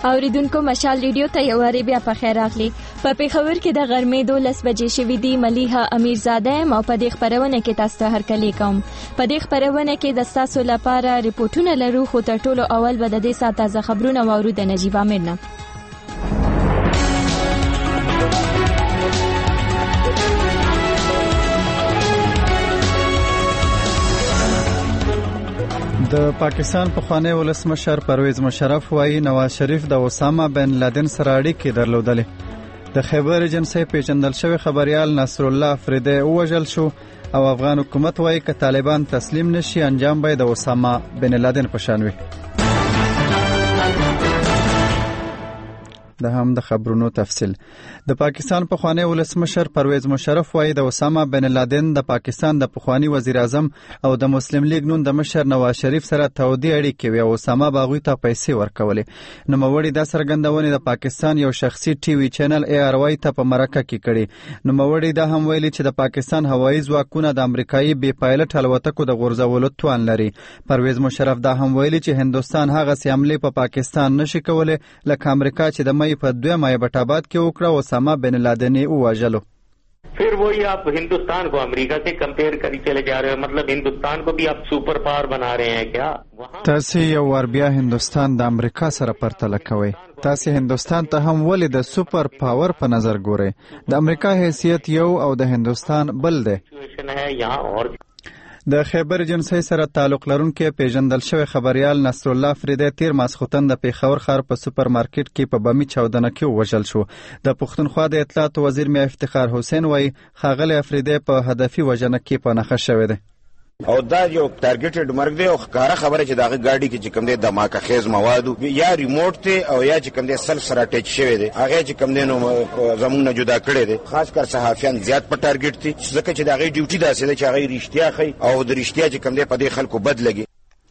اوریدونکو مشال ریډیو ته یو واری بیا په خیر راغلی. په پیښور کې د غرمې 12 بجې شوې دي. ملیحه امیرزاده او په دې خبرونه کې تاسو ته هرکلی کوم. په دې خبرونه کې د تاسو لپاره ریپورتونه لرو، خو تر ټولو اول به د دې ساعت تازه خبرونه واورو د نجیب امیر نه. د پاکستان پخوانی ولسمشر پرویز مشرف وایي نواز شریف د اسامه بن لادن سره اړیکې درلودلې. د خیبر ایجنسی پیژندل شوی خبریال نصر الله افریدی ووژل شو او افغان حکومت وایي که طالبان تسلیم نشي انجام به د اسامه بن لادن په شان وي. د هم د خبرونو تفصیل. د پاکستان پخوانی ولسمشر پرویز مشرف وایي د اسامه بن لادن د پاکستان د پخوانی وزیر اعظم او د مسلم لیگ نون د مشر نواز شریف سره تودې اړیکې وي او اسامه باغوی ته پیسې ورکولې. نوموړي د څرګندونې د پاکستان یو شخصي ټي وي چینل ARY ته په مرکه کې کړي. نوموړي دا هم ویلي چې د پاکستان هوایي ځواکونه د امریکایي بې پایلټ الوتکو د غورځولو توان لري. پرویز مشرف دا هم ویلي چې هندوستان هغه سي حمله په پاکستان نشي کولای لکه امریکا چې د په 2 مای بټاباد کې وکړه اسامه بن لادن ووژلو. फिर वही आप हिंदुस्तान को अमेरिका से कंपेयर करी चले जा रहे हो, मतलब हिंदुस्तान को भी आप सुपर पावर बना रहे हैं क्या? تاسو یو ور بیا هندوستان د امریکا سره پرتله کوي. تاسو هندوستان ته هم ولې د سوپر پاور په نظر ګورئ؟ د امریکا حیثیت یو او د هندوستان بل دی. د خیبر ایجنسی سره تعلق لرونکي پیژندل شوی خبریال نصر الله افریدی تیر ماسخوتن د پیښور ښار په سوپر مارکیټ کې په بمی چاودنه کې وژل شو. د پښتونخوا د اطلاعات وزیر میا افتخار حسین وایي ښاغلی افریدی په هدفي وژنه کې په نښه شوی دی. او دا یو ټارګټډ مرګ دی او ښکاره خبره چې دغه ګاډي کې چې کوم دی دماکه خیز مواد یا ریموټ ته او یا چې کوم دی سل سره ټچ شوی دی هغه چې کوم دی نو زمونږ نه جدا کړی دی. خاص کر صحافیان زیات په ټارګټ دي ځکه چې دغه ډیوټي داسې ده چې هغه رښتیا خي او د رښتیا چې کوم دی په دې خلکو بد لګي.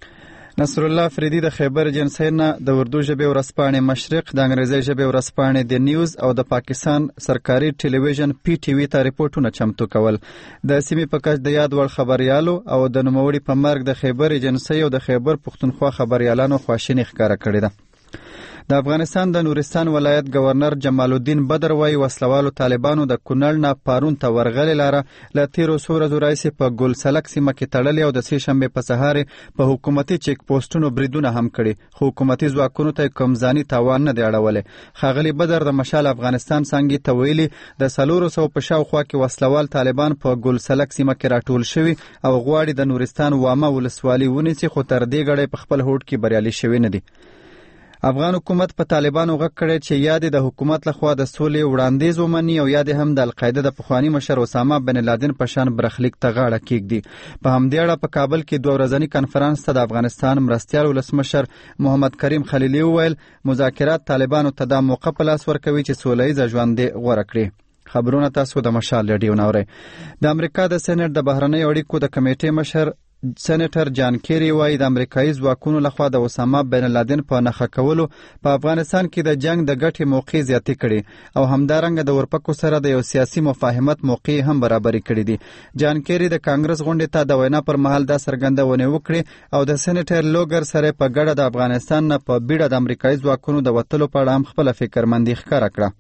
نصر الله افریدی د خیبر ایجنسی نه د اردو ژبې ورځپاڼې مشرق، د انګریزي ژبې ورځپاڼې د نیوز او د پاکستان سرکاري ټلویزیون PTV ته ریپورتونه چمتو کول. د سیمې په کچ د یاد وړ خبريالو او د نوموړي په مرګ د خیبر ایجنسی او د خیبر پښتونخوا خبريالانو خواشیني ښکاره کړې ده. د افغانستان د نورستان ولایت گورنر جمال الدین بدر وایي وسلوالو طالبانو د کونړ نه پارون ته ورغلې لاره له تیرو څو ورځو راهیسې په ګل سلک سیمه کې تړلې او د سې شنبې په سهار په حکومتي چیک پوسټونو بریدونه هم کړي، خو حکومتي ځواکونو ته کوم ځاني تاوان نه دی اړولی. ښاغلي بدر د مشال افغانستان څانګې ته ویلي د 400 په شاوخوا کې وسلوال طالبان په ګل سلک سیمه کې راټول شوي او غواړي د نورستان وامه ولسوالي ونیسي، خو تر دې ګړی په خپل هوډ کې بریالي شوي نه دي. افغان حکومت په طالبانو غږ کړی چې یا د حکومت لخوا د سولې وړاندیز ومني او یا د هم د القاعده د پخوانی مشر اسامه بن لادن په شان برخلیک ته غاړه کیږدي. په همدې اړه په کابل کې 2 ورځنی کانفرنس ته د افغانستان مرستیال ولسمشر محمد کریم خلیلي وویل مذاکرات طالبانو ته د موقع په لاس ورکوي چې سولهییز ژوند غوره کړي. خبرونه تاسو د مشال ریډیو نورئ. د امریکا د سېنات د بهرنۍ اړیکو د کمیټې مشر سېنیټر جان کیری وایي د امریکایي ځواکونو لخوا د اسامه بن لادن په نښه کولو په افغانستان کې د جنگ د ګټې موقع زیاتې کړي او همدارنګه د ورپکو سره د یو سیاسي مفاهمت موقع هم برابرې کړي دي. جان کیری د کانګرس غونډې ته د وینا پر مهال دا څرګندونه وکړي او د سېنیټر لوګر سره په ګډه د افغانستان نه په بیړه د امریکایي ځواکونو د وتلو په اړه هم خپله فکرمندي ښکاره کړه.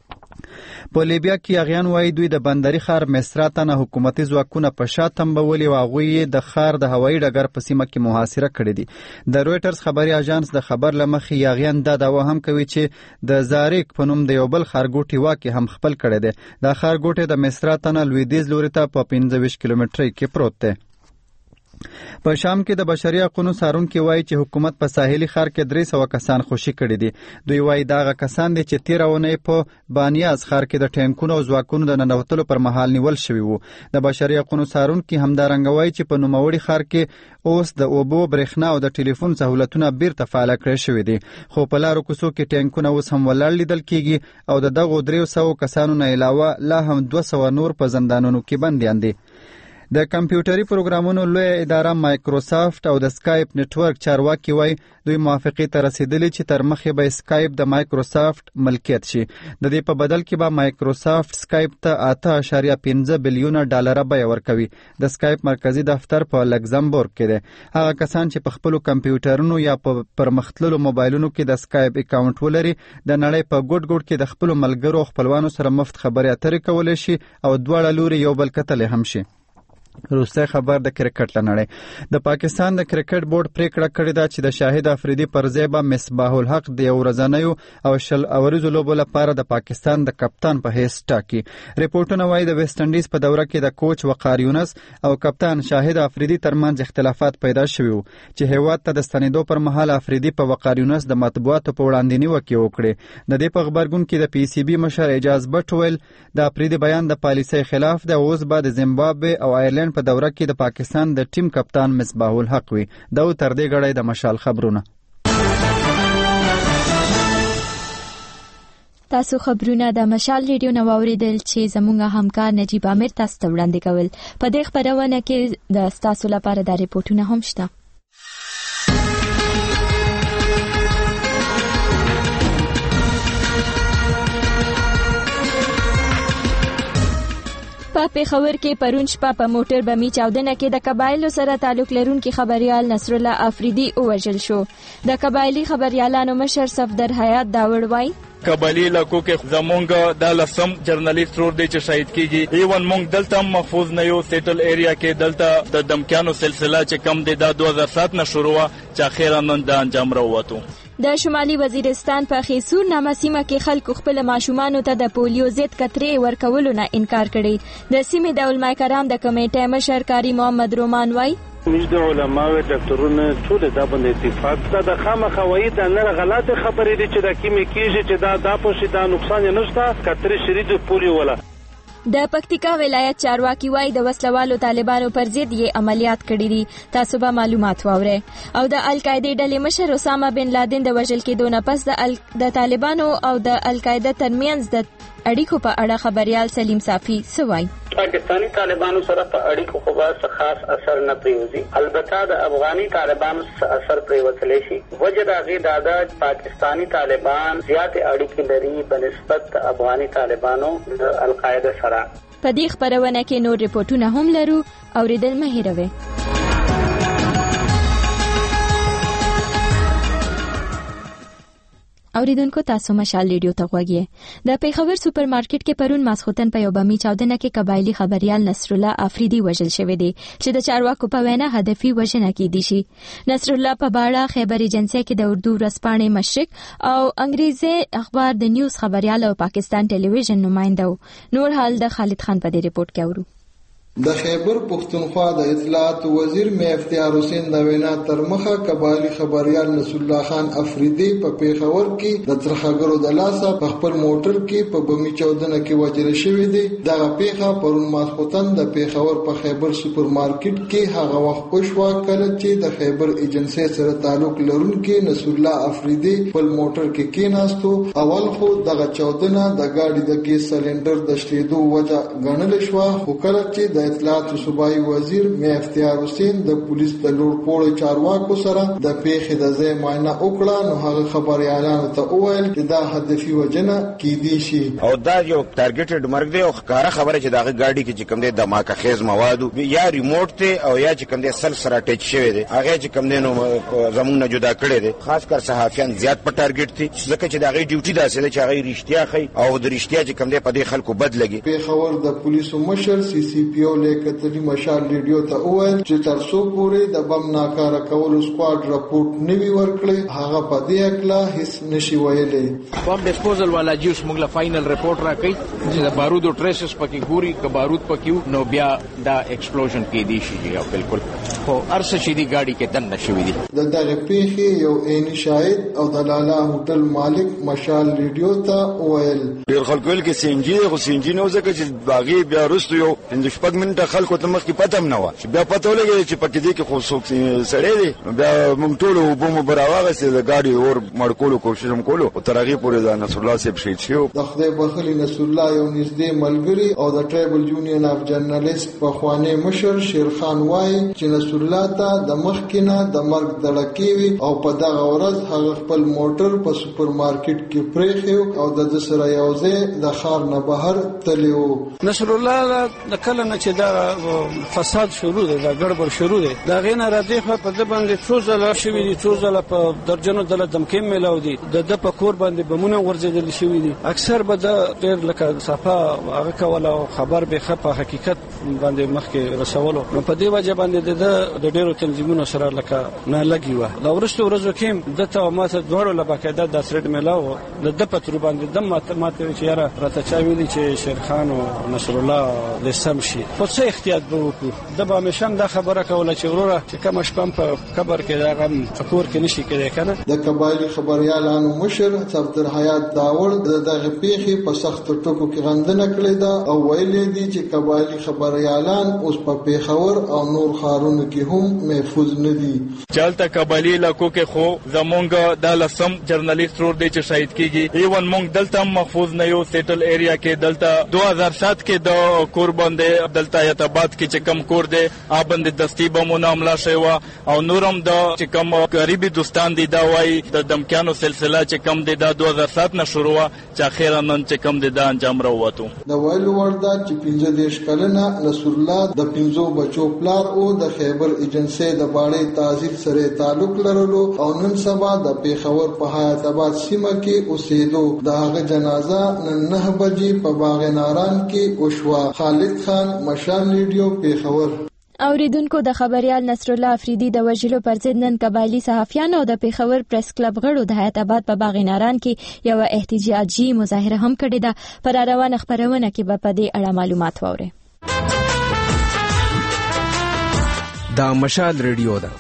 په لیبیا کې اغیان وایي دوی د بندري ښار مصرات نه حکومتي ځواکونه په شا تمبولي او هغوی د ښار د هوایي ډګر په سیمه کې محاصره کړې دي. د رویټرز خبري اژانس د خبر له مخې اغیان دا دعوه هم کوي چې د زاریک په نوم د یو بل ښارګوټي واکې هم خپل کړی دی. دا ښارګوټی د مصرات نه لویدیځ لوري ته په 25 کیلومترۍ کې پروت دی. په شام کې د بشري حقوقو څارونکي وایي چې حکومت په ساحلي ښار کې 300 کسان خوشي کړي دي. دوی وایي دغه کسان دي چې 13 اونۍ په بانیاز ښار کې د ټینکونو او ځواکونو د ننوتلو پر مهال نیول شوي وو. د بشري حقوقو څارونکي همدارنګه وایي چې په نوموړي ښار کې اوس د اوبو، برېښنا او د ټلیفون سهولتونه بیرته فعال کړی شوي دي، خو په لارو کوڅو کې ټینکونه اوس هم ولاړ لیدل کیږي او د دغو 300 کسانو نه علاوه لا هم 200 نور په زندانونو کې بندیان دي. د کمپیوټري پروګرامونو لوی اداره مایکروسافت او د سکایپ نتورک چارواکي وایي دوی موافقه ته رسیدلي چې تر مخې به سکایپ د مایکروسافت ملکیت شي. د دې په بدل کې به مایکروسافت سکایپ ته 8.15 بلیون ډالر بیه ورکوي. د سکایپ مرکزی دفتر په لکزمبورګ کې دی. هغه کسان چې په خپل کمپیوټرونو یا په پرمختللو موبایلونو کې د سکایپ اکاونټ ولري د نړۍ په ګوټ ګوټ کې د خپل ملګرو خپلوانو سره مفت خبرې اترې کولی شي او دواړه لوري یو بل کتلی هم شي. روسي خبر د کرکټ لنړۍ. د پاکستان د کرکټ بورډ پریکړه کړې ده چې د شاهد افریدي پر ځای به مصباح الحق د یو ورځنیو او 10 اوریزو لوبو لپاره د پاکستان د کپتان په حیث ټاکي. ریپورتونه وایي د ویسټ انډیز په دوره کې د کوچ وقار یونس او کپتان شاهد افریدي ترمنځ اختلافات پیدا شوي وو چې هیواد ته د ستنېدو پر مهال افریدي په وقار یونس د مطبوعاتو په وړاندې نیوکې وکړې. د دې په خبرګون کې د پی سی بي مشر اعجاز بټ ویل د افریدي بیان د پالیسۍ خلاف دی. اوس به د زیمبابوې او آیرلند په دوره کې د پاکستان د ټیم کپتان مصباح الحق وي. دا تر دې غړی د مشال خبرونه. تاسو خبرونه د مشال ریډیو نو اوریدل چې زموږه همکار نجیب امیر تاسو ته وړاندې کول. په دې خبرونه کې د تاسو لپاره د ریپورتونه هم شته. په پیښور کې پرون شپه په موټر بمي چاودنه کې د قبایلو سره تعلق لرونکي خبريال نصر الله افریدي وژل شو. د قبایلی خبريالانو مشر صفدر حیات داوړ وایي قبایلی علاقو کې زمونږ د لسم جرنالیست رور دی چې شهید کیږي. ایون مونږ دلته محفوظ نه یو. سیټل ایریا کې دلته د دمکانو سلسله چې کم دی د 2007 نه شروع چې اخیرا نن د انجام راووتو. د شمالي وزیرستان په خیسور نامه سیمه کې خلکو خپل ماشومانو ته د پولیو ضد قطرې ورکولو نه انکار کړی. د سیمې د علماء کرام د کمیټې مشر کاری محمد رومان وایي د علماو ډاکټرونو ټول د باندې اتفاق ده. د خامخوي د نه غلط خبرې دي چې د کیمې کیږي چې دا په شي دا نقصان نشته. قطرې شرید پولیو ولا د پکتیکا ولایت چارواکي وایي د وسلوالو طالبانو پر ضد یې عملیات کړي دي. تاسو به معلومات واورئ. او د القاعده ډلې مشر اسامه بن لادن د وژل کېدو نه پس د طالبانو او د القاعده ترمنځ د اړیکو په اړه خبريال سلیم صافي سوای پاکستانی طالبانو سره په اړیکو خو به خاص اثر نه پریوزي. البته د افغاني طالبانو اثر پریوتلی شي. وجه د هغې دا پاکستانی طالبان زیات اړیکې لري بنسبت افغاني طالبانو د القاعده سره. په دې خبرونه کې نور ریپورتونه هم لرو. اوریدل مه هېروئ. اوریدونکو تاسو مشال ریډیو ته غوږی. د پیښور سوپر مارکیټ کې پرون ماسخوتن په یو بمي چاودنه کې قبایلی خبريال نصر الله افریدي وژل شوی دی چې د چارواکو په وینا هدفي وژنه کې دي شي. نصر الله په باړه خیبر ایجنسی کې د اردو ورځپاڼې مشرق او انګریزي اخبار د نیوز خبريال او پاکستان ټلویزیون نمائنده. نور حال د خالد خان په دې ریپورت کې اورو. د خیبر پښتونخوا د اطلاعات وزیر می افتیار حسین د وینا تر مخه قبایلی خبريال نصر الله خان افریدي په پیښور کې د ترخګرو د لاسه په خپل موټر کې په بمي چاودنه کې وژل شوی دی. دغه پیښه پرون ماسخوتن د پیښور په خیبر سوپر مارکیټ کې هغه وخت وشوه کله چې د خیبر ایجنسی سره تعلق لرونکي نصر الله افریدي په موټر کې کېناستو. اول خو دغه چاودنه د گاډي د ګیس سلندر د شلیدو وجه ګڼل شو. خو کله چې د اطلاعات صوبایي وزیر می افتیار حسین د پولیس د لوړ پوړو چارواکو سره د پیښې د ځای معاینه وکړه نو هغه خبريالانو ته وویل چې دا هدفي وژنه کیدی شي او دا یو ټارګټډ مرګ دی او ښکاره خبره چې دغه گاډي کې چې کوم دی دماکه خیز مواد یا ریموټ ته او یا چې کوم دی سل سره ټچ شوی دی هغه چې کوم دی نو زمونږ نه جدا کړی دی. خاص کر صحافیان زیات په ټارګټ دي ځکه چې دغه ډیوټي داسې ده چې هغه رښتیا خي او د رښتیا چې کوم دی په دې خلکو بد لګي. پیښور د پولیسو مشر سی سی پی او لیکتلی مشال ریډیو ته وویل چې تر څو پورې د بم ناکاره کولو سکواډ راپورټ نوي ورکړي هغه په دې اکلا هیڅ نشي ویلي. بم ډیسپوزل والا جیوس موږ له فائنل ریپورت راکړي چې د بارودو ټریسز پکې ګوري که بارود پکې نو بیا دا ایکسپلوژن کې دی شي او بالکل خو ارسه شي دی گاډي کې دن نشوي دي. د دغه پیښې یو عیني شاهد او د لالا هوټل مالک مشال ریډیو ته وویل ډیر خلکو کې سینجی خو سینجی نو ځکه چې باغی بیا رستو یو اند شپږ منټه خلکو ته مخکې پته هم نه وه بیا پته ولګېده چې پکې دې کې خو څوک سړی دی بیا موږ ټولو اوبه مو به راواغېستې د ګاډي اور مړ کولو کوشش هم کولو خو تر هغې پورې د نصرالله صاحب شهید شوی د خدای بخلي نصرالله یو نږدې ملګري او د ټرایبل یونین اف جرنالیست پخوانی مشر شیرخان وایي چې نصرالله ته د مخکې نه د مرګ دړکې وي او په دغه ورځ هغه خپل موټر په سوپر مارکیټ کې پرېښی او د سره یو ځای د ښار نه بهر تللی و. نصرالله د کله نه چې دا فساد شروع دی دا ګډوډ شروع دی د هغې نه راځي په ده باندې څو ځله شوي دي څو ځله په درجنو ځله دمکې میلاو دي د په کور باندې بمونه غورځېدلي شوي دي اکثر به د ډېر لکه صفا هغه کوله او خبر به ښه په حقیقت باندې مخکې رسولو نو په دې وجه باندې د ډېرو تنظیمونو سره لکه نه لګي وه د وروستو ورځو کې ده ته او ما ته دواړو له باقاعده دا سرټ میلاو د ده په ترو باندې دم ما ته وایي چې یاره راته چا ویلي چې شیرخان او نصرالله دې سم شي خو څه احتیاط به وکړو ده به همیشه هم دا خبره کوله چې وروره چې کومه شپه په قبر کې د هغه په کور کې نشي کېدی که نه. د قبایلي خبریالانو مشر صفدرحیات داوړ د دغې پیښې په سختو ټکو کې غندنه کړې ده او ویلي دي چې قبایلي خبریالان اوس په پېښور او نور ښارونو کې هم محفوظ نه دي. چالته قبایلي علاقو کې خو زمونږ دا لسم جرنالیست ورور دی چې شهید کېږي ایون مونږ دلته هم محفوظ نه یو سیټل ایریا کې دلته 2007 کې د کور باندې دلته ایتاباد کې چې کم کور دی هغه باندې دستي بمونه حمله شوې وه او نور هم د چې کم قریبي دوستان دي دا وایي د دمکیانو سلسله چې کم دی دا 2007 نه شروع وه چې اخیرا نن چې کم دی دا انجام راووتو. د ویلو وړ ده چې 15 کلنه نصرالله د 5 بچو پلار او د خیبر ایجنسۍ د باړې تحصیل سره تعلق لرلو او نن سبا د پېښور په حیات آباد سیمه کې اوسېدو. د هغه جنازه نن 9 بجې په باغ ناران کې وشوه. خالد خان مشال ریډیو پېښور. اوریدونکو د خبريال نصرالله افریدي د وژلو پر ضد نن قبایلي صحافیانو او د پېښور پریس کلب غړو د حیات آباد په باغ ناران کې یو احتجاجي مظاهره هم کړې ده. پر روانه خبرونه کې به په دې اړه معلومات واورئ. دا مشال ریډیو ده.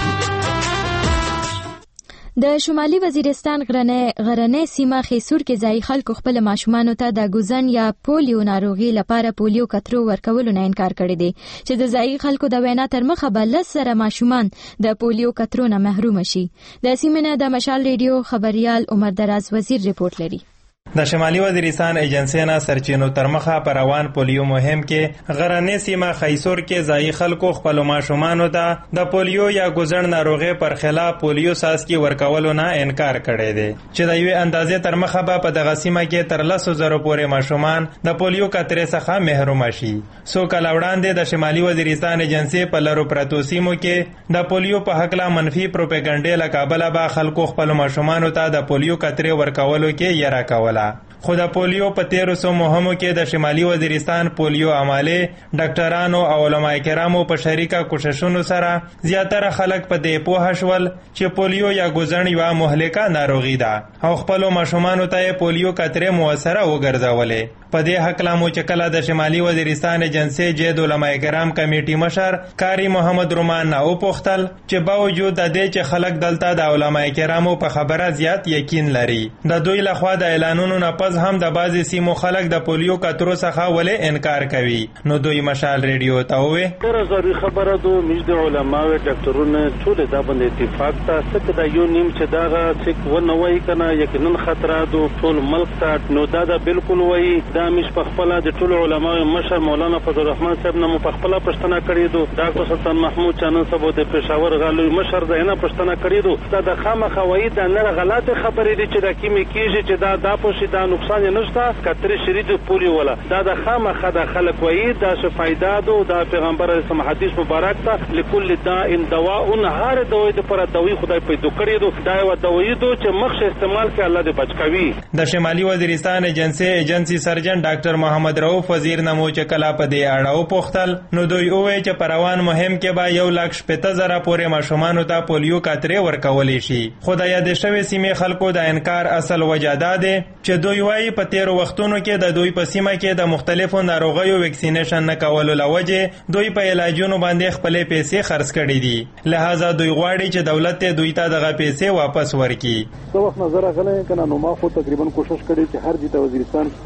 د شمالي وزیرستان غرنۍ سیمه خیسور کې ځای خلکو خپل ماشومانو ته د ګوزن یا پولیو ناروغي لپاره پولیو کترو ورکولو نه انکار کړی دی چې د ځای خلکو د وینا تر مخه به 10 ماشومان د پولیو کترو نه محروم شي. د سیمې نه د مشال ریډیو خبريال عمر دراز وزیر ریپورت لري. د شمالي وزیرستان ایجنسی نه سرچینو تر مخه پر روان پولیو مهم کې غرنۍ سیمه خیسور کې ځای خلکو خپل ماشومانو ته د پولیو یا ګوزن ناروغي پر خلاف پولیو ساسکي ورکولو نه انکار کړی دی چې د یوې اندازې تر مخه به په دغه سیمه کې تر 100,000 پورې ماشومان د پولیو کترې څخه محروم شي. څو کاله وړاندې د شمالي وزیرستان ایجنسی په لرو پرتو سیمو کې د پولیو په حق لا منفي پروپاګاندا له کابل به خلکو خپل ماشومانو ته د پولیو کترې ورکولو کې یره کوله. خو د پولیو په 1300 مهمو کې د شمالي وزیرستان پولیو عمله ډاکټرانو او علماء کرامو په شریکه کوششونو سره زیاتره خلک په دې پوه شول چې پولیو یا ګوزن یو مهلکه ناروغي ده او خپل ماشومانو ته پولیو کترې موثره وګرځولې. په دې حق لا مو چې کله د شمالي وزیرستان ایجنسی جید علماء کرام کمیټي مشر کاری محمد رومان نه وپوښتل چې باوجود د دې چې خلک دلته د علماء کرامو په خبره زیات یقین لري د دوی لخوا د اعلانونو نه پس هم د بعضی سیمو خلک د پولیو کترو څخه ولې انکار کوي. نو دوی مشال ریډیو ته وې تر ضروري خبره دو مجد علماء او ډاکټرونه ټول دا باندې اتفاق ته څه دا یو نیم چې داغه څه ونه وای کنه یقینا خطر دو ټول ملک ته نو دا بالکل وای دا مش په خپل د ټول علماء مشر مولانا فضل الرحمن صاحب نو په خپل پښتنه کړی دو ډاکټر سلطان محمود چانن صاحب د پېښور غالوی مشر دینه پښتنه کړی دو دا د خامخ وای دا نه غلطه خبرې دي چې دا کیمه کیږي چې دا پوښي دا نقصان نشته کترې شرید پولی ولا دا د خامخ د خلک وای دا څه فائدہ دو دا پیغمبر اسلام حدیث مبارک ته لكل داء دواء هر دوی د پر دوی خدای پیدا کړی دو دا یو دوی دو چې مخ استعمال کې الله دې بچکوي. د شمالي وزیرستان ایجنسی سرجن ډاکټر محمد رؤف وزیر نمو چې کلا په دې اړه وپوښتل نو دوی وویل چې پر روان مهم کې به 1,50,000 پورې ماشومانو ته پولیو کترې ورکولې شي. خدای دې شوی سیمه خلکو د انکار اصل وجه ده چې دوی وايي په تیر وختونو کې د دوی په سیمه کې د مختلفو ناروغیو ویکسینیشن نه کولو لوجه دوی په علاجونو باندې خپل پیسې خرڅ کړې دي. لہذا دوی غواړي چې دولت ته دوی ته دغه پیسې واپس ورکړي. څو وخت نظر غلې کنه نو ما خو تقریبا کوشش کړې چې هر جته وزیرستان ګور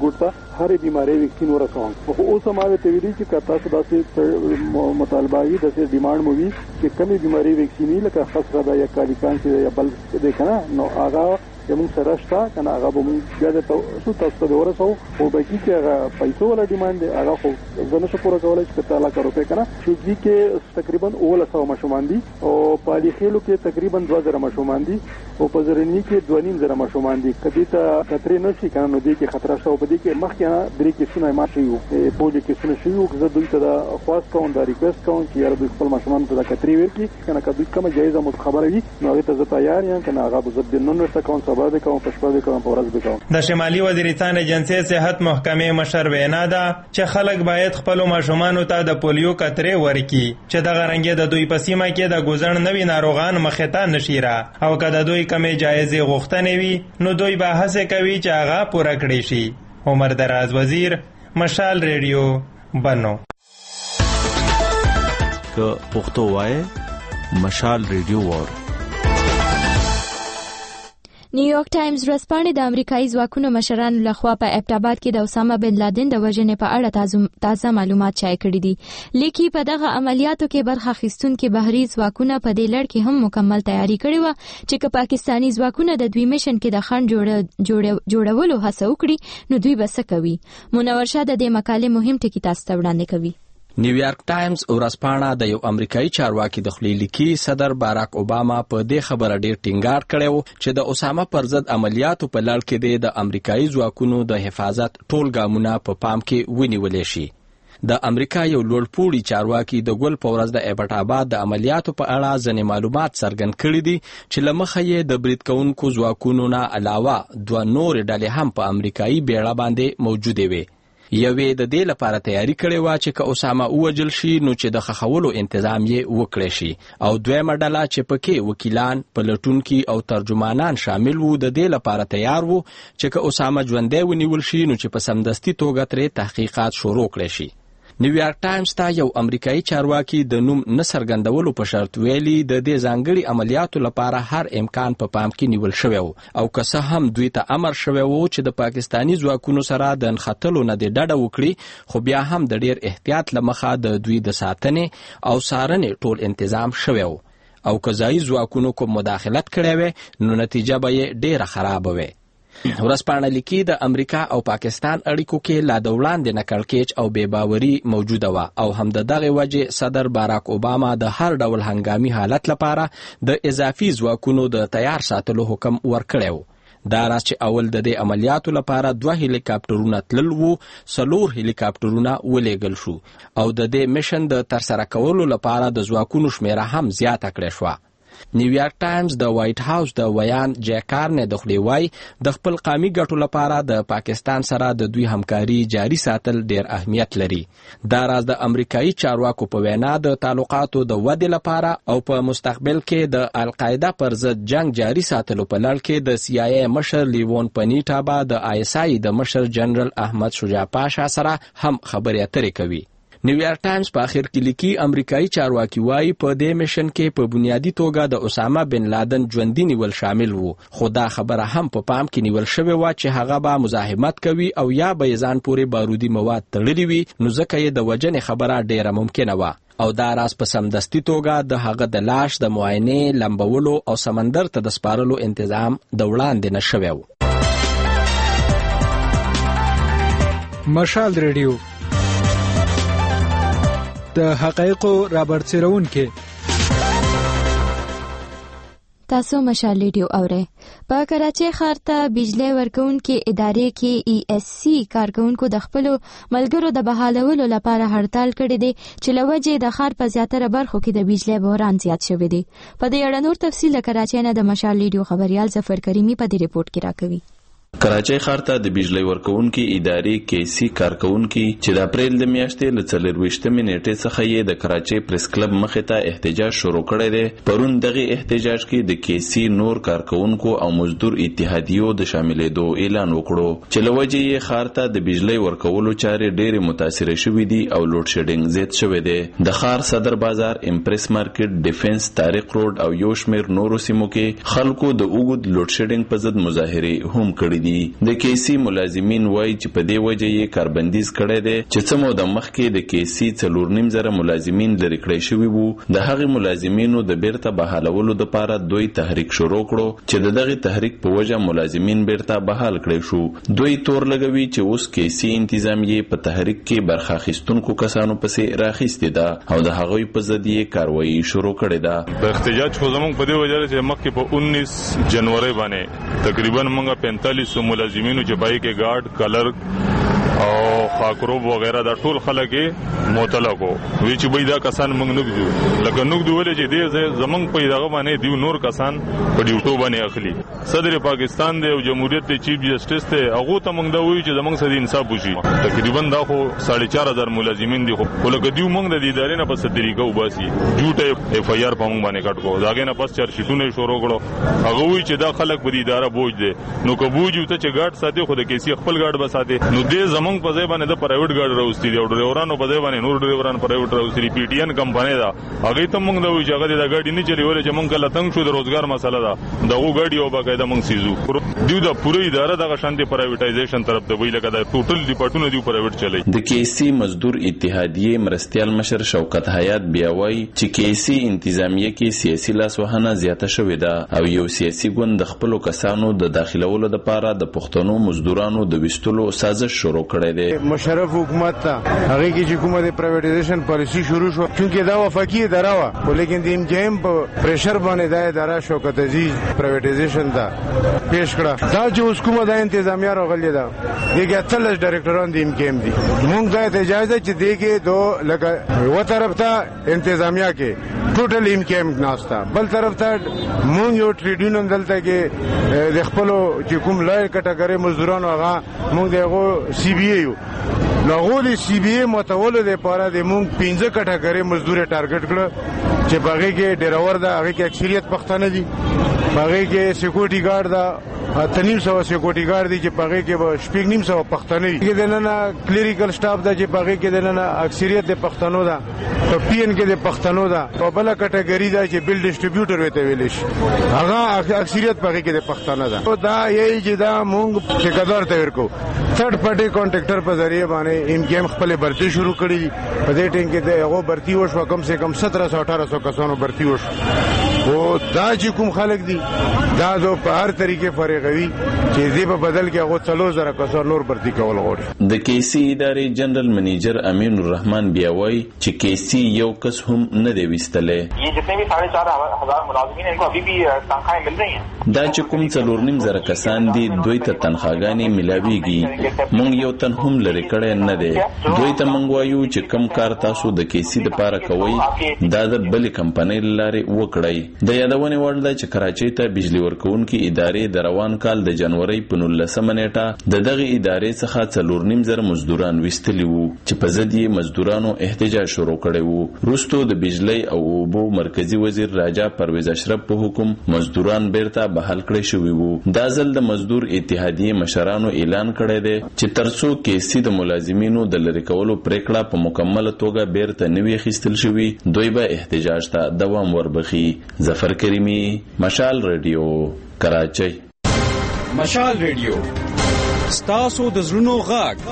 ګوټ ته هر بیماری ویکسین ورکوم خو اوس ما ته ویلي چې کتا څه داسې مطالبه وي د ډیماند مو وي چې کمی بیماری ویکسینی لکه خاصه د یا کالیکان چې یا بل د کنه نو هغه زموږ سره شته کنه هغه به موږ بیا د تاسو ته ورسو او باقي چې هغه پیسو ولا ډیماند هغه خو زنه څه پوره کولای چې 1 لک روپے کنه شوګي کې تقریبا 900 ماشومان دي او پالي خېلو کې تقریبا 2000 ماشومان دي او په زرنی کې 2.5 ماشومان دي کدي ته خطر نه شي کنه نو دي کې خطر شته او په دې کې مخکې نه درې کې سونه ماشي یو په دې کې سونه شي یو زه دوی ته د خاص کاون د ریکوست کاون چې یاره دوی خپل ماشومان ته د کتري ورکی کنه کدي کومه جایزه مو خبره وي نو هغه ته زه تیار یم کنه هغه به زه د نن ورته کاون سبا د د شمالي وزیرستان ایجنسی صحت محکمې مشر وینا ده چې خلک باید خپل ماشومانو ته د پولیو قطرې ورکړي چې دغه رنګه د دوی په سیمه کې د ګوزړ نوي ناروغان مخې ته نشي را او که د دوی کمې جایزې غوښتنې وي نو دوی به هڅه کوي چې هغه پوره کړي شي. عمر دراز وزیر، مشال ریډیو، بنو. که پښتو وایي مشال ریډیو وور. نیویارک ټایمز ورځپاڼې د امریکایي ځواکونو مشرانو لخوا په ابټ آباد کې د اسامه بن لادن د وژنې په اړه تازه معلومات شایع کړي دي. لیکي په دغه عملیاتو کې برخه اخیستونکي بهري ځواکونه په دې لړ کې هم مکمل تیاری کړې وه چې که پاکستاني ځواکونه د دوی میشن کې د خنډ جوړولو هڅه وکړي نو دوی به څه کوي. منور شاه د دې مقالې مهم ټکي تاسو ته وړاندې کوي. نیویارک ټایمز ورځپاڼه د یو امریکایي چارواکي د خولې لیکي صدر باراک اوباما په دې خبره ډیر ټینګار کړی چې د اسامه پر ضد عملیاتو په لړ کې د امریکایي ځواکونو د حفاظت ټول ګامونه په پام کې ونیول شي. د امریکا یو لوړپوړي چارواکي د ګل په ورځ د ابټ آباد د عملیاتو په اړه ځینې معلومات څرګند کړي دي چې له مخه یې د برید کوونکو ځواکونو نه علاوه 2 نورې ډلې هم په امریکایي بیړه باندې موجودې وي. یوې د دې لپاره تیاری کړې وه چې که اسامه ووجل شي نو چې د خښولو انتظام یې وکړی شي او دویمه ډله چې پکې وکیلان، پلټونکي او ترجمانان شامل وو د دې لپاره تیار وو چې که اسامه ژوندی ونیول شي نو چې په سمدستي توګه ترې تحقیقات شروع کړی شي. نیویارک ټایمز ته یو امریکایي چارواکي د نوم نه څرګندولو په شرط ویلي د دې ځانګړي عملیاتو لپاره هر امکان په پام کې نیول شوی و او که څه هم دوی ته امر شوی و چې د پاکستاني ځواکونو سره د نښتلو نه د ډډه وکړي خو بیا هم د ډیر احتیاط له مخه د دوی د ساتنې او څارنې ټول انتظام شوی و او که ځایي ځواکونو کوم مداخلت کړی وی نو نتیجه به یې ډیره خرابه وي. ورځپاڼه لیکي د امریکا او پاکستان اړیکو کې لا د وړاندې نه کړکېچ او بې باوري موجوده وه او هم د دغې وجې صدر باراک اوباما د هر ډول هنګامي حالت لپاره د اضافي ځواکونو د تیار ساتلو حکم ورکړی و. دا راز چې اول د دې عملیاتو لپاره 2 هلیکاپټرونه تلل وو، 4 هلیکاپټرونه ولېږل شو او د دې میشن د ترسره کولو لپاره د ځواکونو شمیره هم زیاته کړې شوه. نیویارک ټایمز د وایټ هاوس د ویان جیکارنې د خولې وایي د خپل قومي ګټو لپاره د پاکستان سره د دوی همکاري جاري ساتل ډیر اهمیت لري. دا راز د امریکایي چارواکو په وینا د تعلقاتو د ودې لپاره او په مستقبل کې د القاعده پر ضد جنگ جاري ساتلو په لړ کې د CIA مشر لیوون پنیټا به د ISI د مشر جنرال احمد شجاع پاشا سره هم خبرې اترې کوي. نیویارک ټایمز په اخر کې لیکي امریکایي چارواکي وایي په دې میشن کې په بنیادی توګه د اسامه بن لادن ژوندي نیول شامل وو خو دا خبره هم په پام کې نیول شوې وه چې هغه به مزاحمت کوي او یا به یې ځان پورې بارودي مواد تړلي وي نو ځکه یې د وژنې خبره ډیره ممکنه وه او دا راز په سمدستي توګه د هغه د لاش د معاینې، لمبولو او سمندر ته د سپارلو انتظام د وړاندې نه شوی و. مشال ریډیو د حقایقو رابرسېرون کې تاسو مشال ریډیو اورئ. په کراچۍ ښار ته بجلی ورکوونکې ادارې کې ESC کارکوونکو د خپلو ملګرو د بحالولو لپاره هړتال کړی دی چې له وجې د ښار په زیاتره برخو کې د بجلی بحران زیات شوی دی. په دې اړه نور تفصیل د کراچۍ نه د مشال ریډیو خبریال ظفر کریمي په دې ریپورت کې راکوي. کراچۍ ښار ته د بجلی ورکوونکي ادارې KC کارکوونکي چې د اپریل د میاشتې له 24 نیټې څخه یې د کراچۍ پریس کلب مخې ته احتجاج شروع کړی دی. پرون دغه احتجاج کې د KC نور کارکوونکو او مزدور اتحادیو د شاملېدو اعلان وکړو چې له وجې یې ښار ته د بجلی ورکولو چارې ډېرې متاثرې شوي دي او لوډ شیډینګ زیات شوی دی. د ښار صدر بازار، امپریس مارکیټ، ډیفنس، طارق روډ او یو شمېر نورو سیمو کې خلکو د اوږد لوډ شیډینګ په ضد مظاهرې هم کړي کړی دي. د کیسي ملازمین وایي چې په دې وجه یې کاربندیز کړی دی چې څه موده مخکې د کیسي 4.5 ملازمین لرې کړی شوي وو. د هغې ملازمینو د بیرته بحالولو دپاره دوی تحریک شروع کړو چې د دغه تحریک په وجه ملازمین بیرته بحال کړی شو. دوی تور لګوي چې اوس کیسي انتظامیه په تحریک کې برخه اخیستونکو کسانو پسې راخیستې ده او د هغوی په ضد یې کاروایی شروع کړې ده. د احتجاج خو زموږ په دې وجه چې مخکې په 19 جنوري باندې تقریبا موږ 45 ملازمینو چې پای کې ګارد کلر او خاکروب وغیرہ دا ټول خلک معطل کو وی چې بيدا کسان موږ نه دیو لکه نو دوی ولې چې دې زمنګ په دغه باندې دیو نور کسان په ډیوټو باندې اخلي. صدر پاکستان دی او جمهوریت دی چیف جسټس ته هغه ته موږ دا وی چې زمنګ سره انصاف وشي. تقریبا دا خو 4.5 ملازمین دي خو ولکه دیو موږ د ادارې نه په صدریکه وباسي جوټه اف ای آر په موږ باندې کټ کو داګه نه پس چار شیټونه شروع کړو. هغه وی چې دا خلک په اداره بوج دي نو کو بوج ته چې ګارد ساتي خو د کیسي خپل ګارد بساته نو دې زمنګ په ځای باندې د پرایویټ ګارد راوستي دی او ډرایورانو په ځای باندې نور ډرایوران پرایویټ راوستي. پی ټی ان کمپنی دا هغه ته موږ د وی چې هغه د ګاډي نه چلی ولې چې موږ کله تنگ شو د روزګار مسله ده دغه ګاډي او باقاعده موږ سيزو دیو د پوره اداره دغه شانتي پرایویټایزیشن طرف ته وی لکه د ټوټل ډیپارټمنټ دیو پرایویټ چلی. د کیسي مزدور اتحادیه مرستيال مشر شوکت حیات بیا وایي چې کیسي انتظامیه کې سیاسي لاسوهنه زیاته شوې ده او یو سیاسي ګوند د خپل کسانو د داخلولو لپاره د پښتنو مزدورانو د وستلو سازش شروع کړی دی. مشرف حکومت ته هغه کې چې کومه د پرایویټایزیشن پالیسی شروع شو چې دا وفاقي اداره و ولیکن د امجیم په پریشر باندې د اداره شوکت عزیز پرایویټایزیشن ته پیش کړه. دا چې اوس کومه د انتظامیه راغلی ده دغه اتلس ډایرکټران د امجیم دي موږ ته اجازه چې دغه دو لکه یو طرف ته انتظامیه کې ټوټل امکیم ناشتا بل طرف ته مونږ یو ټریډیونل دلته کې د خپل چې کوم لای کټګری مزدورانو هغه مونږ دغه سی بی ای نو غوړي سی بی ای متول د پاره د مونږ 15 کټګری مزدور ټارګټ کړ چې باغې کې ډرایور دا هغه کې اکثریت پښتانه دي باغې کې سکیورټي ګارد دا 300 سکیورټي ګارد دي چې باغې کې به شپږ نیم سو پښتانه دي کې دنه کلیریکل سټاف دا چې باغې کې دنه اکثریت د پښتنو دا په پی ان کې د پښتنو دا په بل کټګری دا چې بل ډیسټریبیوټر وته ویل شي هغه اکثریت باغې کې د پښتانه دا او دا یی چې دا مونږ ټیکدار ته ورکو ثرد پارټي کانټریکټر په ذریعہ باندې ان گیم خپل برتی شروع کړی په دې ټینګ کې هغه برتی وشو کم سے کم 1700-1800 کسانو برتی وشو او دا چې کوم خلک دي دا دو په هر طریقې فرغوي چې دې په بدل کې هغه 3000 کسان نور برتی کول غواړي. د کیسي ادارې جنرال منیجر امین الرحمن بیا وایي چې کیسي یو کس هم نه دی وستلې. یہ جتنے بھی 4,500 ملازمین ہیں ان کو ابھی بھی تنخواہیں مل رہی ہیں. دا چې کوم 4.5 کسان دي دوی ته تنخواګانې ملاويږي مونږ یو تن هم لري کړه نه دی دوی ته مونږ وایو چې کم کار تاسو د کیسي لپاره کوي دا د بل کمپنۍ لارې وکړئ. د یادونه وړ ده چې کراچۍ ته بجلی ورکوونکي ادارې د روان کال د جنوري په 19 نیټه د دغه ادارې څخه 4.5 مزدوران وستلی وو چې په ضد یې مزدورانو احتجاج شروع کړی وو. وروسته د بجلی او اوبو مرکزی وزیر راجا پرویز اشرف په حکم مزدوران بیرته بحال کړی شوی وو. دا ځل د مزدور اتحادیه مشرانو اعلان کړی دی چې ترڅو کیسي د ملازمینو د لری کولو پریکړه په مکمل توګه بیرته نوي خستل شوی دوی به احتجاج ته دوام وربخي. ظفر کریمی مشال ریډیو کراچۍ. مشال ریډیو ستاسو د زړونو غږ.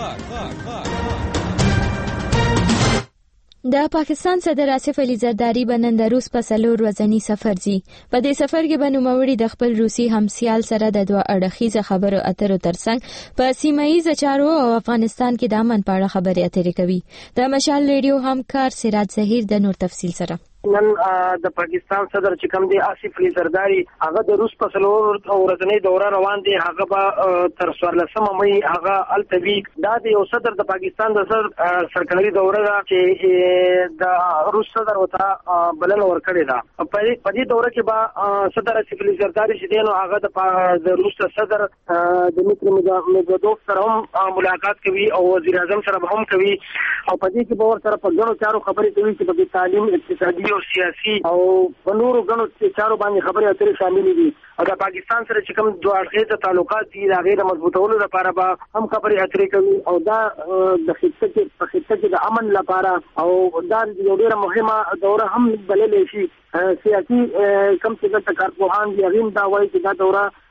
د پاکستان صدر آصف علي زرداری بنن د روس په 4 ورځنی سفر ځي. په دې سفر کې به نوموړي د خپل روسي همسیال سره د دوه اړخیزه خبرو اترو ترڅنګ په سیمایي چارو او افغانستان کې د امن په اړه خبرې اترې کوي. د مشال ریډیو همکار سراج ظهیر د نور تفصیل سره. نن د پاکستان صدر چې کوم دی آصف علي زرداری هغه د روس په 4 ورځنی دوره روان دی. هغه به تر 14 مې هغه التوی دا د یو صدر د پاکستان د سرکاري دوره چې د روس صدر وته بلل ورکړی دا. په دې دوره کې به صدر آصف علي زرداری چې دی نو هغه د روس صدر دمیتری مدودوف سره هم ملاقات کوي او وزیر اعظم سره هم کوي او په دې کې به ورسره په ګڼو چارو خبرې کوي چې په تعلیم اقتصادي او سیاسي او په نورو غنو چارو باندې خبرې اترې شامل دي. او د پاکستان سره چې کوم دوه اړخیزه تعلقات دي دا غیر مضبوطولو لپاره به هم خبرې اترې کوي او دا د خطه د امن لپاره او دا یو ډیره مهمه دوره هم بللې شي. سیاسي کم څه د کارپوهان دي هغه دا وایي چې دا دوره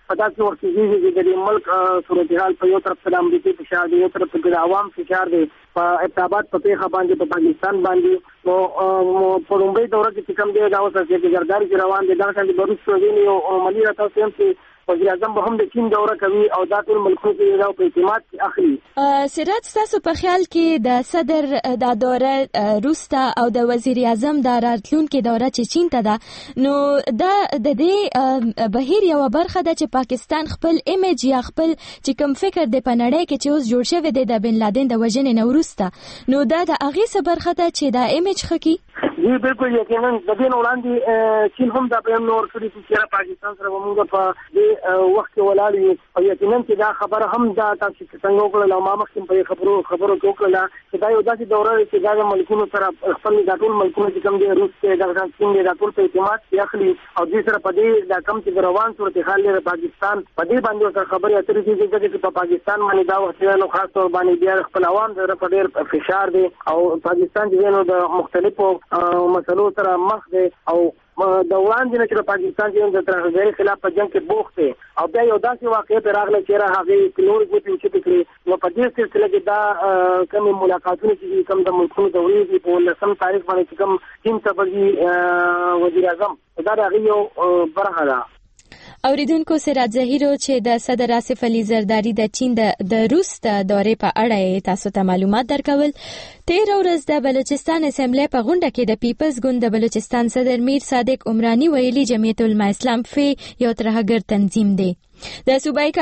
په داسې وخت کې چې د ملک صورتحال په یو طرف د امریکای فشار دی، یو طرف د عوام فشار دی په ابتابات په پیښه باندې په پاکستان باندې. نو په لومړۍ دوره کې کوم دی دا اوس چې ګرداري روان دي، دا څنګه د روس سوویني او ملي راته سم چې وزیر اعظم به هم د چین دوره کوي او دا ټول ملکونو کې دا په اعتماد کې اخلي. سراج تاسو په خیال کې د صدر د دوره روس ته او د وزیر اعظم د راتلونکي دوره چې چین ته ده، نو دا د دې بهیر یو برخه ده چې پاکستان خپل ایمیج یا خپل چې کوم فکر د پنړۍ کې چې اوس جوړ شوی دی د بن لادن د وژنې نه وروسته، نو دا د هغې څه برخه ده چې دا ایمیج ښه کړي؟ جی بالکل یقینا د دې وړاندې چین هم دا په نور کړی چې پاکستان سره موږ په دې وخت کې ولاړ یو او یقینا چې دا خبره هم دا تاسو څنګه وکړه او ما مخکې په خبرو وکړه چې دا یو داسې دوره چې دا د ملکونو سره خپل د ټول ملکونو چې کوم دی روس کې د چین د ټول په اعتماد کې اخلي او دې سره په دې دا کم چې روان صورتحال لري پاکستان په دې باندې سره خبرې اترې دي چې په پاکستان باندې دا وخت نو خاص تور باندې بیا خپل عوام سره په ډېر فشار دی او پاکستان چې نو د مختلفو مسلو سره مخ دی او د وړاندې نه چې پاکستان چې د ترهګرۍ خلاف په جنگ کې بوخت دی او بیا یو داسې واقعیت راغلی چې هغې کلوري ګوتې اوچتې کړې. نو په دې سلسله کې دا کومې ملاقاتونه چې کوم د ملکونو د ورځې په 19 تاریخ باندې چې کوم چین ته به وزیر اعظم دا د هغې یو برخه ده. اوریدونکو سراج ظهیرو چې د صدر آصف علي زرداری د چین د روس د دورې په اړه تاسو ته معلومات درکول. 13 ورځ د بلوچستان اسمبلی په غونډه کې د پیپلز ګوند د بلوچستان صدر میر صادق عمرانی ویلي جمعیت العلماء اسلام فی یو ترهګر تنظیم دی. د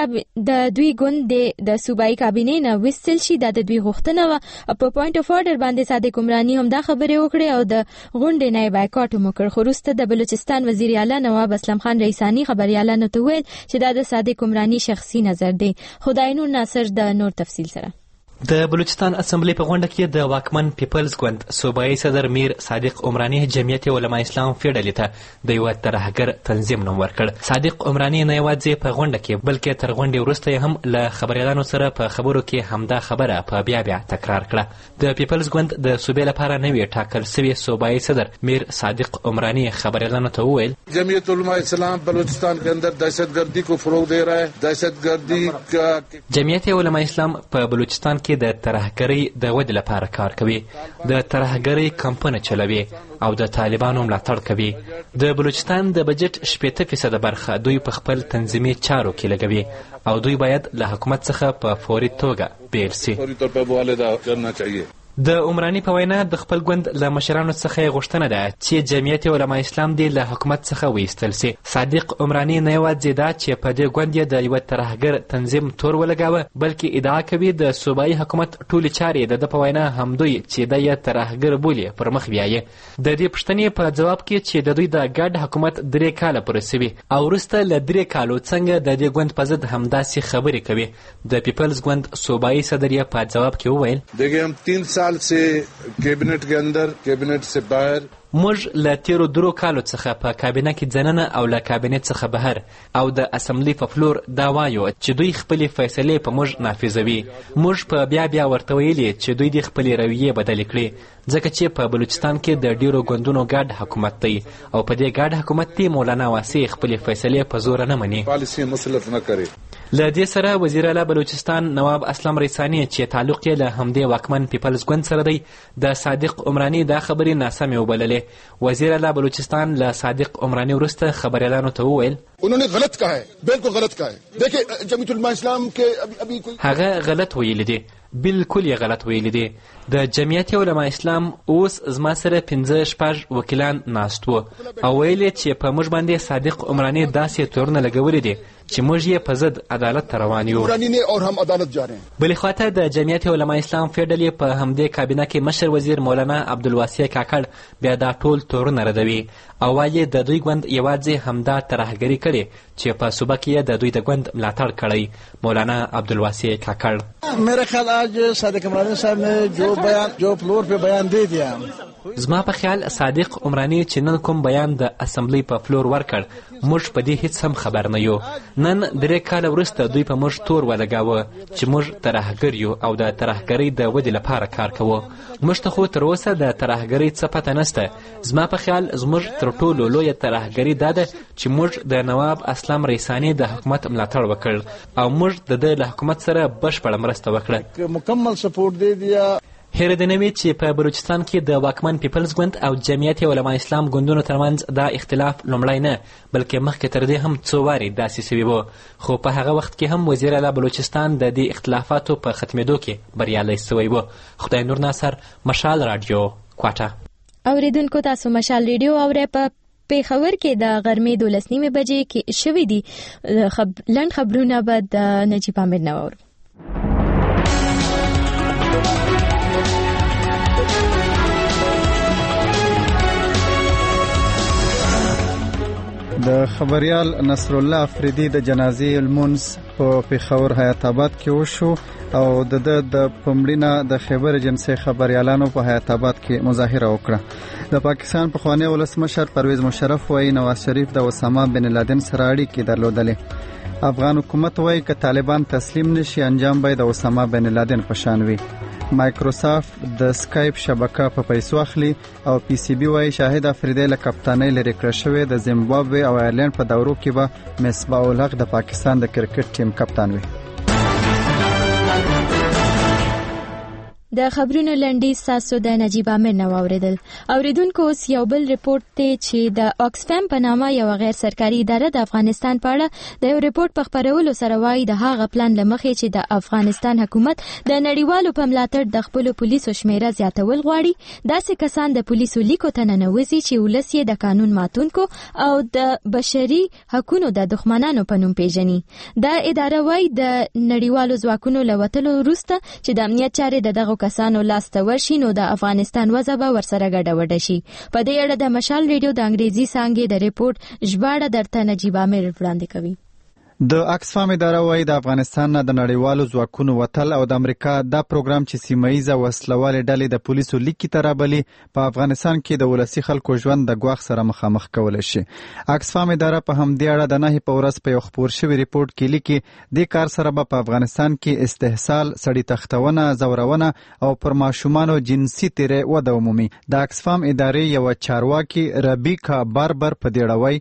دوی ګوند د صوبایي کابینې نه وستل شي د دوی غوښتنه و په پوینټ اف اورډر باندې صادق عمرانی هم دا خبرې وکړې او د غونډې نه بایکاټ وکړ. خو وروسته د بلوچستان وزیر اعلی نواب اسلم خان رئیسانی خبريالانو ته ویل چې دا د صادق عمرانی شخصي نظر دی. خداینور ناصر د نور تفصیل سره. د بلوچستان اسمبلی په غونډه کې د واکمن پیپلز ګوند صوبایي صدر میر صادق عمرانی جمعیت علماء اسلام فیډلې ته د یو ترهګر تنظیم نوم ورکړ. صادق عمرانی نه یوازې په غونډه کې بلکې تر غونډې وروسته هم له خبريالانو سره په خبرو کې همدا خبره په بیا تکرار کړه. د پیپلز ګوند د صوبې لپاره نوی ټاکل شوی صوبایي صدر میر صادق عمرانی خبريالانو ته وویل جمعیت علماء اسلام بلوچستان के अंदर दहशतगर्दी को फरोग दे रहा है. दहशतगर्दी का جمعیت علماء اسلام په بلوچستان کې د ترهګرۍ د ودې لپاره کار کوي، د ترهګرۍ کمپونه چلوي او د طالبانو ملاتړ کوي. د بلوچستان د بجټ 80% برخه دوی په خپل تنظیمي چارو کې لګوي او دوی باید له حکومت څخه په فوري توګه بیل شي. فوري طور پر مواله کرنا चाहिए. د عمرانی په وینا د خپل ګوند له مشرانو څخه غوښتنه ده چې جمعیت علماء اسلام دی له حکومت څخه وایستل شي. صادق عمرانی نه یوازې دا چې په دې ګوند یې د یو ترهګر تنظیم تور ولګاوه بلکې ادعا کوي د صوبایي حکومت ټولې چارې د په وینا همدوی چې د یې ترهګر بولي پر مخ بیایي. د دې پوښتنې په جواب کې چې د دوی د ګډ حکومت 3 کاله پوره شوي او وروسته له 3 کالو څنګه د دې ګوند په ضد همداسې خبرې کوي. د پیپلز ګوند صوبایي صدر یې په جواب کې وویل देखिए हम 3 साल से कैबिनेट के अंदर कैबिनेट से बाहर موږ له تیرو 3 کالو څخه په کابینه کې ځننه او له کابینې څخه بهر او د اسمبلی په فلور دا وایو چې دوی خپلې فیصلې په موږ نافذوي. موږ په بیا ورته ویلي چې دوی د خپلې رویې بدلې کړي ځکه چې په بلوچستان کې د ډیرو ګوندونو ګډ حکومت دی او په دې ګډ حکومت کې مولانا واسع خپلې فیصلې په زور نه مني. پالیسي مسلط نه کوي. له دې سره وزیر اعلی بلوچستان نواب اسلم رئیسانی چې تعلق یې له همدې واکمن پیپلز ګوند سره دی د صادق عمرانی دا خبرې ناسمې وبللې. وزیر اعلی بلوچستان له صادق عمرانی وروسته خبريالانو ته وویل उन्होंने गलत कहा है, बिल्कुल गलत कहा है. देखिए जमीयत उलमा इस्लाम के अभी कोई هغه غلط ویل دي بالکل یې غلط ویل دي. د جمعیت علماء اسلام اوس زما سره 15 وکیلان ناست وو او ویل چې په موږ باندې صادق عمرانی داسې تورونه لګولې دي چې موږ یې په ضد عدالت ته روان یو. और हम अदालत जा रहे हैं. بلې خواته د جمعیت علماء اسلام فیډلې په همدې کابینه کې مشر وزیر مولانا عبدالواسع کاکړ بیا دا ټول تورونه ردوي او وايي د دوی ګوند یوازې همدا ترهګري کړي چې په صوبه کې د دوی د ګوند ملاتړ کړی. مولانا عبدالواسع کاکړ मेरा ख्याल आज सादिक इमरानी साहब ने जो जो फ्लोर पे बयान दे दिया. زما په خیال صادق عمرانی چې نن کوم بیان د اسمبلی په فلور ورکړ موږ په دې هیڅ هم خبر نه یو. نن 3 کاله وروسته دوی په موږ تور ولګاوه چې موږ ترهګر یو او د ترهګرۍ د ودې لپاره کار کوو. موږ ته خو تر اوسه د ترهګرۍ څه پته نشته. زما په خیال زموږ تر ټولو لویه ترهګري دا ده چې موږ د نواب اسلام ریسانی د حکومت ملاتړ وکړ او موږ د ده له حکومت سره بشپړه مرسته وکړه. مکمل سپورټ دے دیا. هیره د نوي چې په بلوچستان کې د واکمن پیپلز ګوند او جمعیت علماء اسلام ګوندونو ترمنځ دا اختلاف لومړی نه بلکې مخکې تر دې هم څو وارې داسې سوي وو، خو په هغه وخت کې هم وزیر اعلی بلوچستان د دې اختلافاتو په ختمېدو کې بریالی سوی و. خدای نور ناصر، مشال رادیو، کوټه. اوریدونکو تاسو مشال ریډیو اورئ. په پیښور کې د غرمې 12 بجې کې شوي دي. لنډ خبرونه به د نجیب عامر نه واورو. د خبریال نصر الله افریدي د جنازې المونس په پیښور حیات آباد کې وشو او د پمړینا د خیبر ایجنسی خبریالانو په حیات آباد کې مظاهره وکړه. د پاکستان پخوانی ولسمشر پرویز مشرف وايي نواز شریف د اسامه بن لادن سره اړیکې درلودلې. افغان حکومت وايي که طالبان تسلیم نشي انجام به د اسامه بن لادن په شان وي. مایکروسافت د سکایپ شبکه په پیسو اخلي او پی سی بی وايي شاهد افریدی له کپتانۍ لري کړی شوی د زیمبابوې او آیرلند په دورو کې به مصباح الحق د پاکستان د کرکټ ټیم کپتان وي. د خبرونو لنډیز تاسو د نجیب عامر نه واوریدل. اوریدونکو اوس یو بل ریپورت دی چې د آکسفام په نامه یو غیر سرکاري اداره د افغانستان په اړه د یو ریپورت په خپرولو سره وايي د هغه پلان لمخې چې د افغانستان حکومت د نړیوالو په ملاتړ د خپل پولیسو شمیره زیاتول غواړي. داسې کسان د پولیسو لیکو ته ننوځي چې ولس یې د قانون ماتونکو او د بشري حقوقو د دښمنانو په نوم پیژني. دا اداره وايي د نړیوالو ځواکونو له وتلو وروسته چې د امنیت چارې د دغه کسانو لاس ته ورشي نو د افغانستان وضع به ورسره ګډوډه شي. په دې اړه د مشال ریډیو د انګریزي څانګې د ریپورت ژباړه درته نجیب عامر وړاندې کوي. د آکسفام اداره وايي د افغانستان نه د نړیوالو ځواکونو وتل او د امریکا دا پروګرام چې سیمه‌ایزه وسلوالې ډلې د پولیسو لیکي ته رابلي په افغانستان کې د ولسي خلکو ژوند د ګواښ سره مخامخ کولی شي. آکسفام اداره په همدې اړه د 9 په ورځ په یو خپور شوي ریپورت کې لیکي دې کار سره به په افغانستان کې استحصال، سړي تختونه، زورونه او پر ماشومانو جنسي تیری وده ومومي. د آکسفام ادارې یو چارواکي ربیکا باربر په دې اړه وايي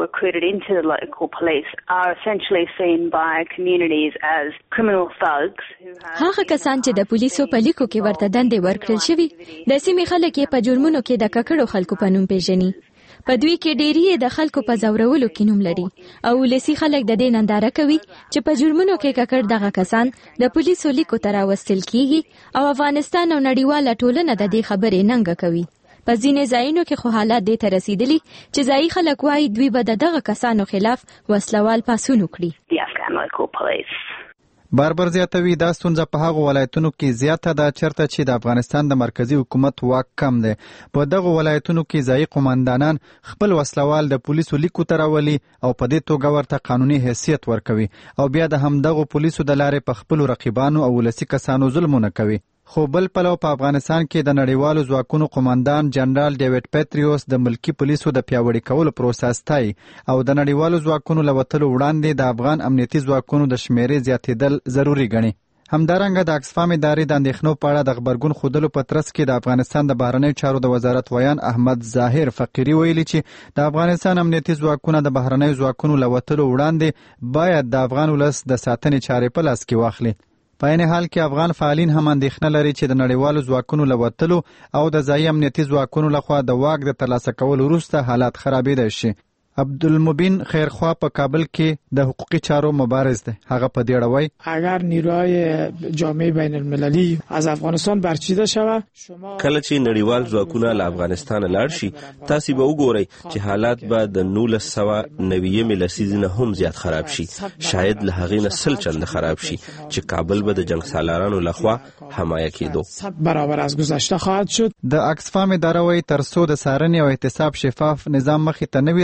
هغه کسان چې د پولیسو په لیکو کې ورته دندې ورکړل شوي د سیمې خلک یې په جرمونو کې د ککړو خلکو په نوم پیژني. په دوی کې ډېری د خلکو په زورولو کې نوم لري او ولسي خلک د دې ننداره کوي چې په جرمونو کې ککړ دغه کسان د پولیسو لیکو ته راوستل کیږي او افغانستان او نړیواله ټولنه د دې خبرې ننګه کوي. په ځینې ځایونو کې خو حالات دې ته رسیدلي چې ځایي خلک وایي دوی به د دغه کسانو خلاف وسلوال پاڅون وکړي. باربر زیاتوي دا ستونزه په هغو ولایتونو کې زیاته ده چېرته چې د افغانستان د مرکزي حکومت واک کم دی. په دغو ولایتونو کې ځایي قومندانان خپل وسلوال د پولیسو لیکو ته راولي او په دې توګه ورته قانوني حیثیت ورکوي او بیا د همدغو پولیسو د لارې په خپلو رقیبانو او ولسي کسانو ظلمونه کوي. خو بل پلو په افغانستان کې د نړیوالو ځواکونو قومندان جنرال ډیوډ پیټریوس د ملکی پولیسو د پیاوړي کولو پروسه ستایي او د نړیوالو ځواکونو له وتلو وړاندې د افغان امنیتي ځواکونو د شمیرې زیاتېدل ضروري ګڼي. همدارنګه د آکسفام ادارې د اندېښنو په اړه د غبرګون ښودلو په ترڅ کې د افغانستان د بهرنیو چارو د وزارت ویان احمد ظاهر فقیري ویلي چې د افغانستان امنیتي ځواکونه د بهرنیو ځواکونو له وتلو وړاندې باید د افغان ولس د ساتنې چارې په لاس کې واخلي. په عین حال کې افغان فعالین هم اندېښنه لري چې د نړیوالو ځواکونو له وتلو او د ځایي امنیتي ځواکونو لخوا د واک د ترلاسه کولو وروسته حالات خرابېدای شي. عبدالمبین خیرخوا په کابل کې د حقوقي چارو مبارز دی. هغه په دې اړه وایي اگر نیروهای جامعه بین المللی از افغانستان برچیده شود کله چې نړیوال ځواکونه له افغانستان لاړ شي تاسو به وګورئ چې حالات به د 1990 لسیزه نه هم زیات خراب شي، شاید له هغې نه 100 چنده خراب شي چې کابل به د جنگ سالارانو لخوا حمایه کېدو. 100 برابر از گذشته خواهد شد. د آکسفام اداره وايي تر څو د څارنې او احتساب شفاف نظام مخې ته نه وي راغلی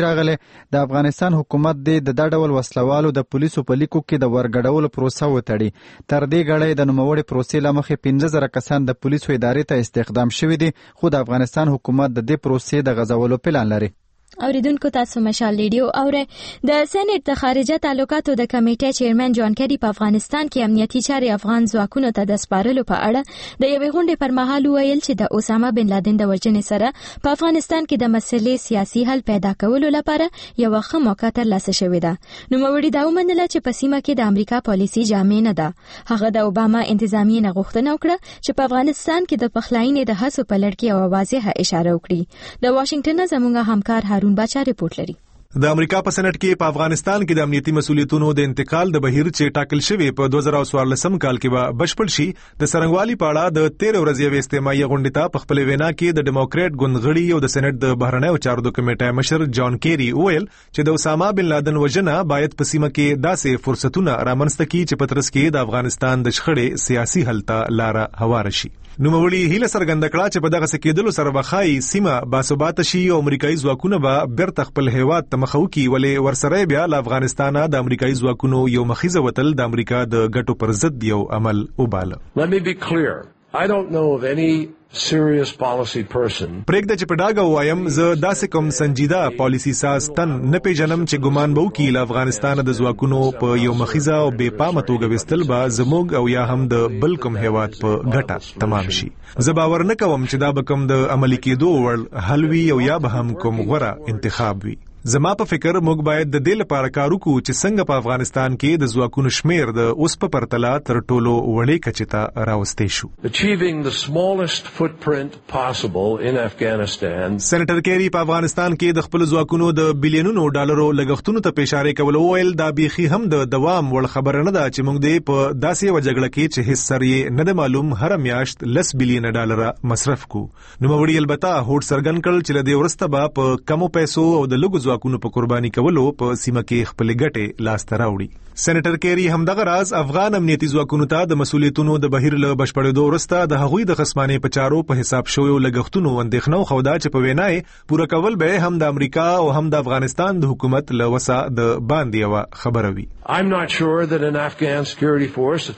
د افغانستان حکومت د ډول وسلوالو د پولیسو په لیکو کې د ورګډولو پروسه وتړي. تر دې غړې د نوموړې پروسې له مخې 15,000 کسان د پولیسو ادارې ته استخدام شوي دي، خو د افغانستان حکومت د دې پروسې د غځولو پلان لري. اوریدونکو تاسو مشال ریډیو اوره. د سېنات د خارجه تعلقاتو د کمیټې چیرمن جان کری په افغانستان کې امنیتي چارې افغان ځواکونو ته د سپارلو په اړه د یوې غونډې پر مهال ویل چې د اسامه بن لادن د وژنې سره په افغانستان کې د مسلې سیاسي حل پیدا کولو لپاره یو ښه موقع ترلاسه شوې ده. نوموړي دا ومنله چې په سیمه کې د امریکا پالیسي جامع نه ده. هغه د اوباما انتظامیې نه غوښتنه وکړه چې په افغانستان کې د پخلاینې د هڅو په لړ کې یوه واضحه اشاره وکړي. د واشنگټن زموږ همکار هارون باچا ریپورت لري. د امریکا په سېنات کې په افغانستان کې د امنیتي مسؤلیتونو د انتقال د بهیر چې ټاکل شوی په 2014 کال کې به بشپړ شي د سرنګوالي په اړه د 13 ورځې استماعي غونډې ته په خپل وینا کې د ډیموکریټ ګوندغړي او د سېنات د بهرنیو چارو د کمیټې مشر جان کیری ویل چې د اسامه بن لادن وژنه باید په سیمه کې داسې فرصتونه رامنځته کړي چې په ترڅ کې د افغانستان د شخړې سیاسي حل ته لار هواره شي. نوموړي هیله څرګنده کړه چې په دغه سکیدلو سره بخای سیمه باثبات شي او امریکایي ځواکونه به بیرته خپل هیواد ته مخ وکړي، ولې ورسره بیا له افغانستان د امریکایي ځواکونو یو مخیزه وتل د امریکا د ګټو پر ضد یو عمل وباله. Let me be clear. I don't know of any serious policy person. پرېږده چې په ډاګه وایم زه داسې کوم سنجیده پالیسي ساز تن نه پیژنم چې ګمان به وکړي له افغانستان د ځواکونو په یو مخیزه او بې پامه توګه ویستل به زموږ او یا هم د بل کوم هیواد په ګټه تمام شي. زه باور نه کوم چې دا به کوم د عملي کېدو وړ حل وي او یا به هم کوم غوره انتخاب وي. زما په فکر موږ باید د دې لپاره کار وکړو چې څنګه په افغانستان کې د ځواکونو شمیر د اوس په پرتله تر ټولو وړې کچې ته راوستې شو. Achieving the smallest footprint possible in Afghanistan. سېنیټر کیری په افغانستان کې د خپل ځواکونو د بلینونو ډالرو لګښتونو ته اشاره کول ویل دا بیخي هم د دوام وړ خبره نه ده چې موږ دې په داسې یو جګړه کې چې هیڅ سر یې نه معلوم هر میاشت 10 بلین ډالر مصرف کو. نوموړي البته هوډ څرګند کړ چې له دې وروسته به په کمو پیسو او د لږو ځواکونو په قرباني کولو په سیمه کې خپل ګټې لاس ته راوړي. سېنیټر کیری همدغه راز افغان امنیتي ځواکونو ته د مسؤلیتونو د بهیر له بشپړېدو وروسته د هغوی د خصمانه په چارو په حساب شویو لګښتونو اندېښنه خوده چې په وینای پوره کول به هم د امریکا او هم د افغانستان د حکومت له وسه د باندې یو خبره وي. I'm not sure that an Afghan security force of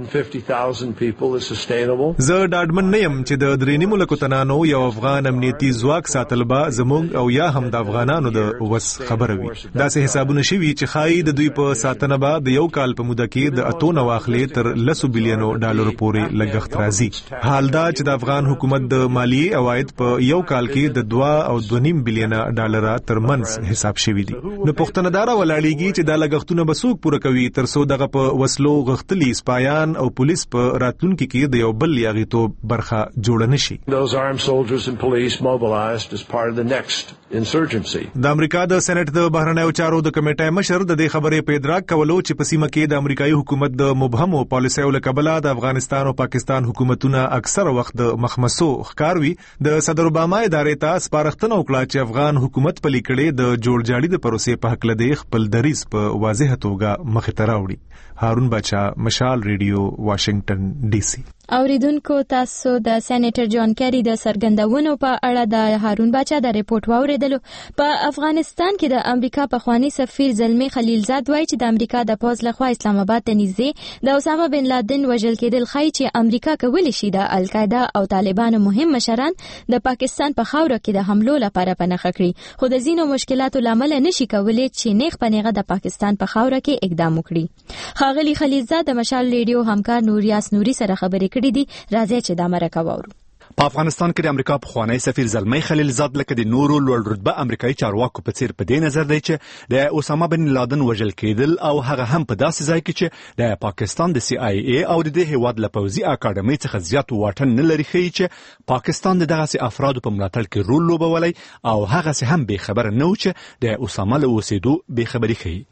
350,000 people is sustainable. زه ډاډمن نه یم چې د درېنی ملکو تنانو یو افغان امنیتي ځواک ساتل به زموږ او یا هم د افغانانو د وس خبره وي. داسې حسابونه شوي چې خای د دوی په ساتنه به د یو کال په موده کې د اتونه واخلې تر 10 بلینو ډالر پورې لګښت راځي. حال دا چې د افغان حکومت د مالیې عواید په یو کال کې د 2 او 2.5 بلین ډالر ترمنځ حساب شوي دي. نو پښتنه دارا ولاړیږي چې د لګښتونه به څوک پوره کوي تر څو دغه په وسلو غختلي سپایان او پولیس په راتلونکو کې د یو بل یاغیتوب برخه جوړ نشي. Those armed soldiers and police mobilized as part of the next insurgency. د امریکا د سېنات د بهرنیو چارو د کمیټې مشر د دې خبرې په ادراک کولو چې په سیمه کې د امریکایي حکومت د مبهمو پالیسیو له کبله د افغانستان او پاکستان حکومتونه اکثر وخت د مخمسو ښکاروي د صدر اوباما ادارې ته سپارښتنه وکړه چې افغان حکومت په لیکړې د جوړجاړي د پروسې په حق لدی خپل دریز په واضح توګه مخې ته راوړي. هارون باچا، مشال ریډیو، واشنگټن ډي سي. اوریدونکو تاسو د سېنیټر جان کیری د سرګندونو په اړه د هارون باچا د ریپورت واوریدلو. په افغانستان کې د امریکا پخوانی سفیر زلمی خلیلزاد وایي چې د امریکا د پوز لخوا اسلام آباد ته نږدې د اسامه بن لادن وژل کېدل ښایي چې امریکا کولی شي د القاعده او طالبانو مهم مشران د پاکستان په خاوره کې د حملو لپاره پناه کړي، خو د ځینو مشکلاتو لامل نشي کولی چې نیغ په نیغه د پاکستان په خاوره کې اقدام وکړي. ښاغلي خلیلزاد د مشال ریډیو همکار نوریاس نوري سره خبرې کړې دي. راځي چې دا مرکه واورو. په افغانستان کې د امریکا پخوانی سفیر زلمی خلیلزاد لکه د نورو لوړ رتبه امریکایي چارواکو په څیر په دې نظر دی چې د اسامه بن لادن وژل کېدل او هغه هم په داسې ځای کې چې د پاکستان د CIA او د دې هیواد له پوځي اکاډمۍ څخه زیات واټن نه لري، ښیي چې پاکستان د دغسې افرادو په ملاتړ کې رول لوبولی او هغسې هم بې خبره نه و چې د اسامه له اوسېدو بې خبري ښیي.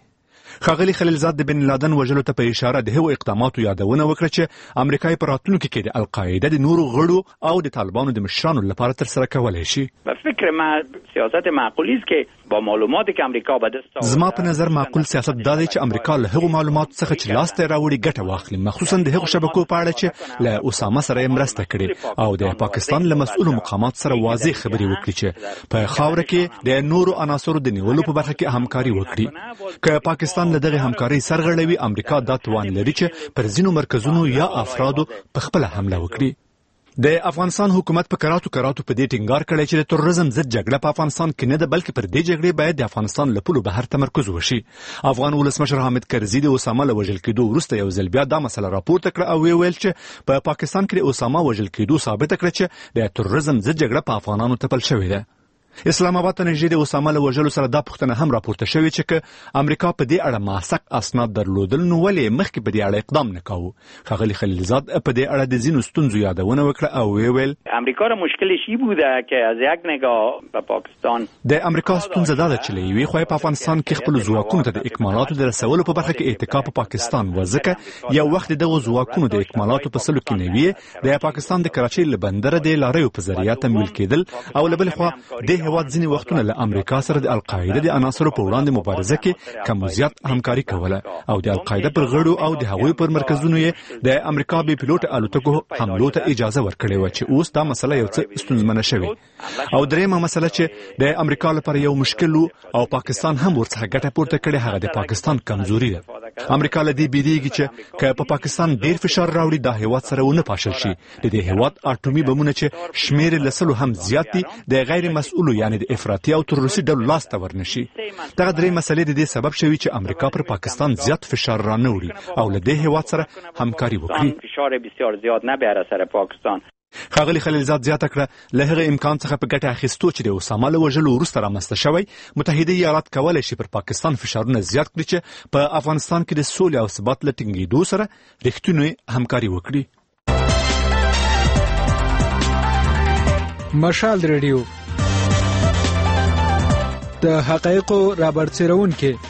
ښاغلي خلیلزاد د بن لادن وژلو ته په اشاره د هغو اقداماتو یادونه وکړه چې امریکا په راتلونکي کې د القاعده د نورو غړو او د طالبانو د مشرانو لپاره ترسره کولی شي. فکر ما سیاست معقولی است که با معلوماتی که امریکا به دست آورده زما په نظر معقول سیاست دا دی چې امریکا له هغو معلوماتو څخه چې لاس ته راوړي ګټه واخلي، مخصوصا د هغو شبکو په اړه چې له اسامه سره یې مرسته کړې او د پاکستان له مسؤلو مقاماتو سره واضح خبرې وکړي چې په خاوره کې د نورو عناصرو د نیولو په برخه کې همکاري وکړي. که پاکستان له دغه همکارۍ سرغړوي، امریکا دا توان لري چې پر ځینو مرکزونو یا افرادو په خپل حمله وکړي. د افغانستان حکومت په کراتو په دې ټینګار کړی چې د تروریزم ضد جګړه په افغانستان کې نه ده، بلکې پر دې جګړې باید د افغانستان له پولو بهر تمرکز وشي. افغان ولسمشر حامد کرزي د اسامه له وژل کېدو وروسته یو ځل بیا دا مسله راپورته کړه او ویل چې په پاکستان کې د اسامه وژل کېدو ثابته کړه چې د تروریزم ضد جګړه په افغانانو تپل شوې ده. اسلام آباد ته نږدې د اسامه له وژلو سره دا پوښتنه هم راپورته شوې چې که امریکا په دې اړه موثق اسناد درلودل نو ولې مخکې په دې اړه اقدام نه کاوه. ښاغلي خلیلزاد په دې اړه د ځینو ستونزو یادونه وکړه او ویل امریکا را مشکلش این بوده که از یک نگاه به پاکستان د امریکا ستونزه دا ده چې له یوې خوا په افغانستان کې خپل ځواکونو ته د اکمالاتو د رسولو په برخه کې اتکا په پاکستان و، ځکه یو وخت دغه ځواکونو د اکمالاتو په سلو کې نوي د پاکستان د کراچۍ له بندره د لاریو په ذریعه تمویل کېدل او له بلې خوا د هېواد ځینې وختونه له امریکا سره د القاعده د عناصرو په وړاندې مبارزه کې کم و زیات همکاري کوله او د القاعده پر غړو او د هغوی پر مرکزونو یې د امریکا بې پیلوټ الوتکو حملو ته اجازه ورکړې وه چې اوس دا مسله یو څه ستونزمنه شوې. او درېیمه مسله چې د امریکا لپاره یو مشکل او پاکستان هم ورڅخه ګټه پورته کړې هغه د پاکستان کمزوري ده. امریکا له دې بیریږي چې که په پاکستان ډیر فشار راوړي دا هېواد سره ونه پاشل شي. د دې هېواد اټومي بمونه چې شمیر له سلو هم زیات دي د غیر مسؤلو یعنی د افراطي او تروریستي ډلو لاس ته ورنشي. دغه درې مسلې د دې سبب شوي چې امریکا پر پاکستان زیات فشار رانه وړي او له دې هېواد سره همکاري وکړي. فشار بسیار زیاد نه بیاره سر پاکستان. ښاغلي خلیلزاد زیاته کړه له هغه امکان څخه په ګټه اخیستو چې د اسامه له وژلو وروسته رامنځته شوی، متحده ایالات کولی شي پر پاکستان فشارونه زیات کړي چې په افغانستان کې د سولې او ثبات له ټینګېدو سره رښتینې همکاري وکړي. مشال ریډیو د حقایقو رابرسېرونکي.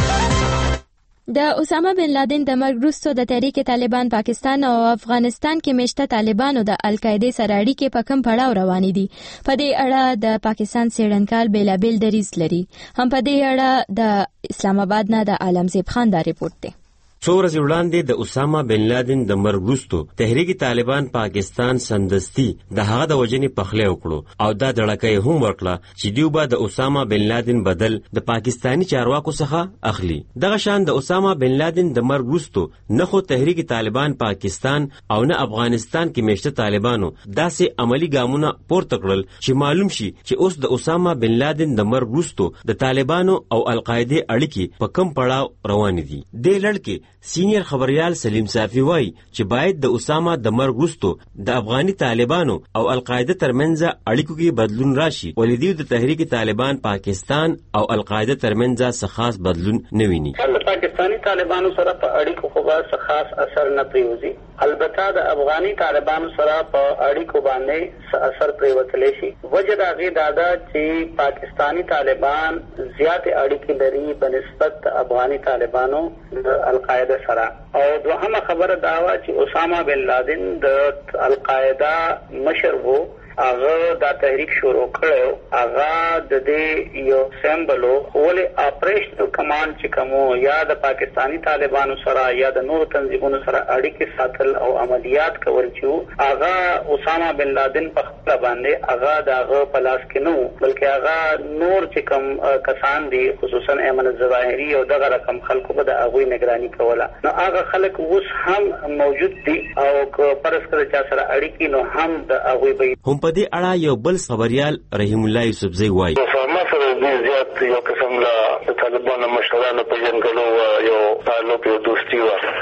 د اسامه بن لادن د مرګ وروسته د تحریک طالبان پاکستان او افغانستان کې مشته طالبانو د القاعده سره اړیکې په کوم پړاو روانې دي؟ په دې اړه د پاکستان څېړنکار بیلابیل دریځ لري. هم په دې اړه د اسلام آباد نه د عالمزیب خان دا ریپورت دی. څو ورځې وړاندې د اسامه بن لادن د مرګ وروسته تحریک طالبان پاکستان سمدستي د هغه د وژنې پخلی وکړو او دا دړکه یې هم ورکړه چې دوی به د اسامه بن لادن بدل د پاکستاني چارواکو څخه اخلي. دغه شان د اسامه بن لادن د مرګ وروسته نه خو تحریک طالبان پاکستان او نه افغانستان کې مشته طالبانو داسې عملی ګامونه پورته کړل چې معلوم شي چې اوس د اسامه بن لادن د مرګ وروسته د طالبانو او القاعده اړیکې په کوم پړاو روان دي. د لړ کې سینیر خبريال سلیم صافي وایي چې باید د اسامه د مرګ وروسته د افغاني طالبانو او القاعده ترمنځ اړیکو کې بدلون راشي، ولې دوی د تحریک طالبان پاکستان او القاعده ترمنځ څه خاص بدلون نه ویني. پاکستاني طالبانو سره په اړیکو خو څه خاص اثر نه پریوزي، البته د افغاني طالبانو سره په اړیکو باندې څه اثر پریوتلی شي. وجه د هغې دا ده چې پاکستاني طالبان زیات اړیکې لري بنسبت د افغاني طالبانو د القاعده سره. او دوهمه خبره دا وه چې اسامه بن لادن د القاعده مشر وو، هغه دا تحریک شروع کړو، هغه د دې یو سمبلو ولې اپریشنل کمانډ چې کومو یا د پاکستاني طالبانو سره یا د نورو تنظیمونو سره اړیکې ساتل او عملیات کول چې هغه اسامه بن لادن په خپل باندې هغه دغه په لاس کې نه و، بلکې هغه نور چې کوم کسان دي خصوصا ایمن الظواهري او دغه رقم خلکو به د هغوی نگراني کوله. نو هغه خلک اوس هم موجود دي او پرس کړه چا سره اړیکې نو هم د هغوی به په دې اړه یو بل خبريال رحیم الله یوسفزی وایي اسامه سره ډېر زیات یو قسم له طالبانو مشرانو په جنګلو یو تعلق یو دوستي وه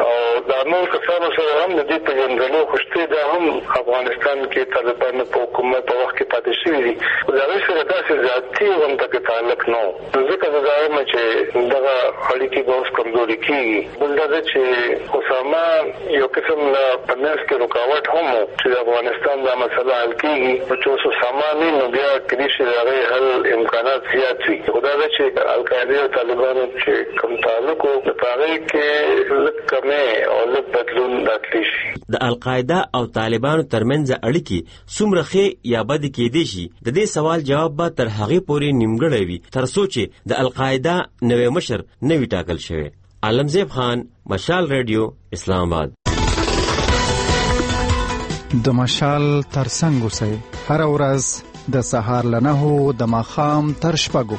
او دا نور کسانو سره هم د دې په جنګلو خوشته دا هم افغانستان کې طالبان په حکومت په وخت کې پاتې شوي دي دا سره تاسو ذاتي غونډه کې تعلق نه ځکه دا وایم چې دغه اړیکې به اوس کمزوري کیږي بل دا چې اسامه یو قسم لا پنځ کې رکاوټ هم چې افغانستان دا مسله حل کیږي چې اسامه نه نو بیا کړي شي هغه حل امکانات زیات دي خدای دې چې القاعده او طالبانو چې کوم تعلق او تاریخ کې لکمه او لک بدلون راتلی شي د القاعده او طالبانو ترمنځ اړیکې څومره ښې یا بد کېدې شي د دې سوال جواب به تر هغې پورې نیمګړی وي تر څو چې د القاعده نوی مشر نه وي ټاکل شوی. عالمزیب خان، مشال ریډیو، اسلام آباد. د مشال ترڅنګ اوسئ هر ورځ د سهار له 9 د ماښام تر 6.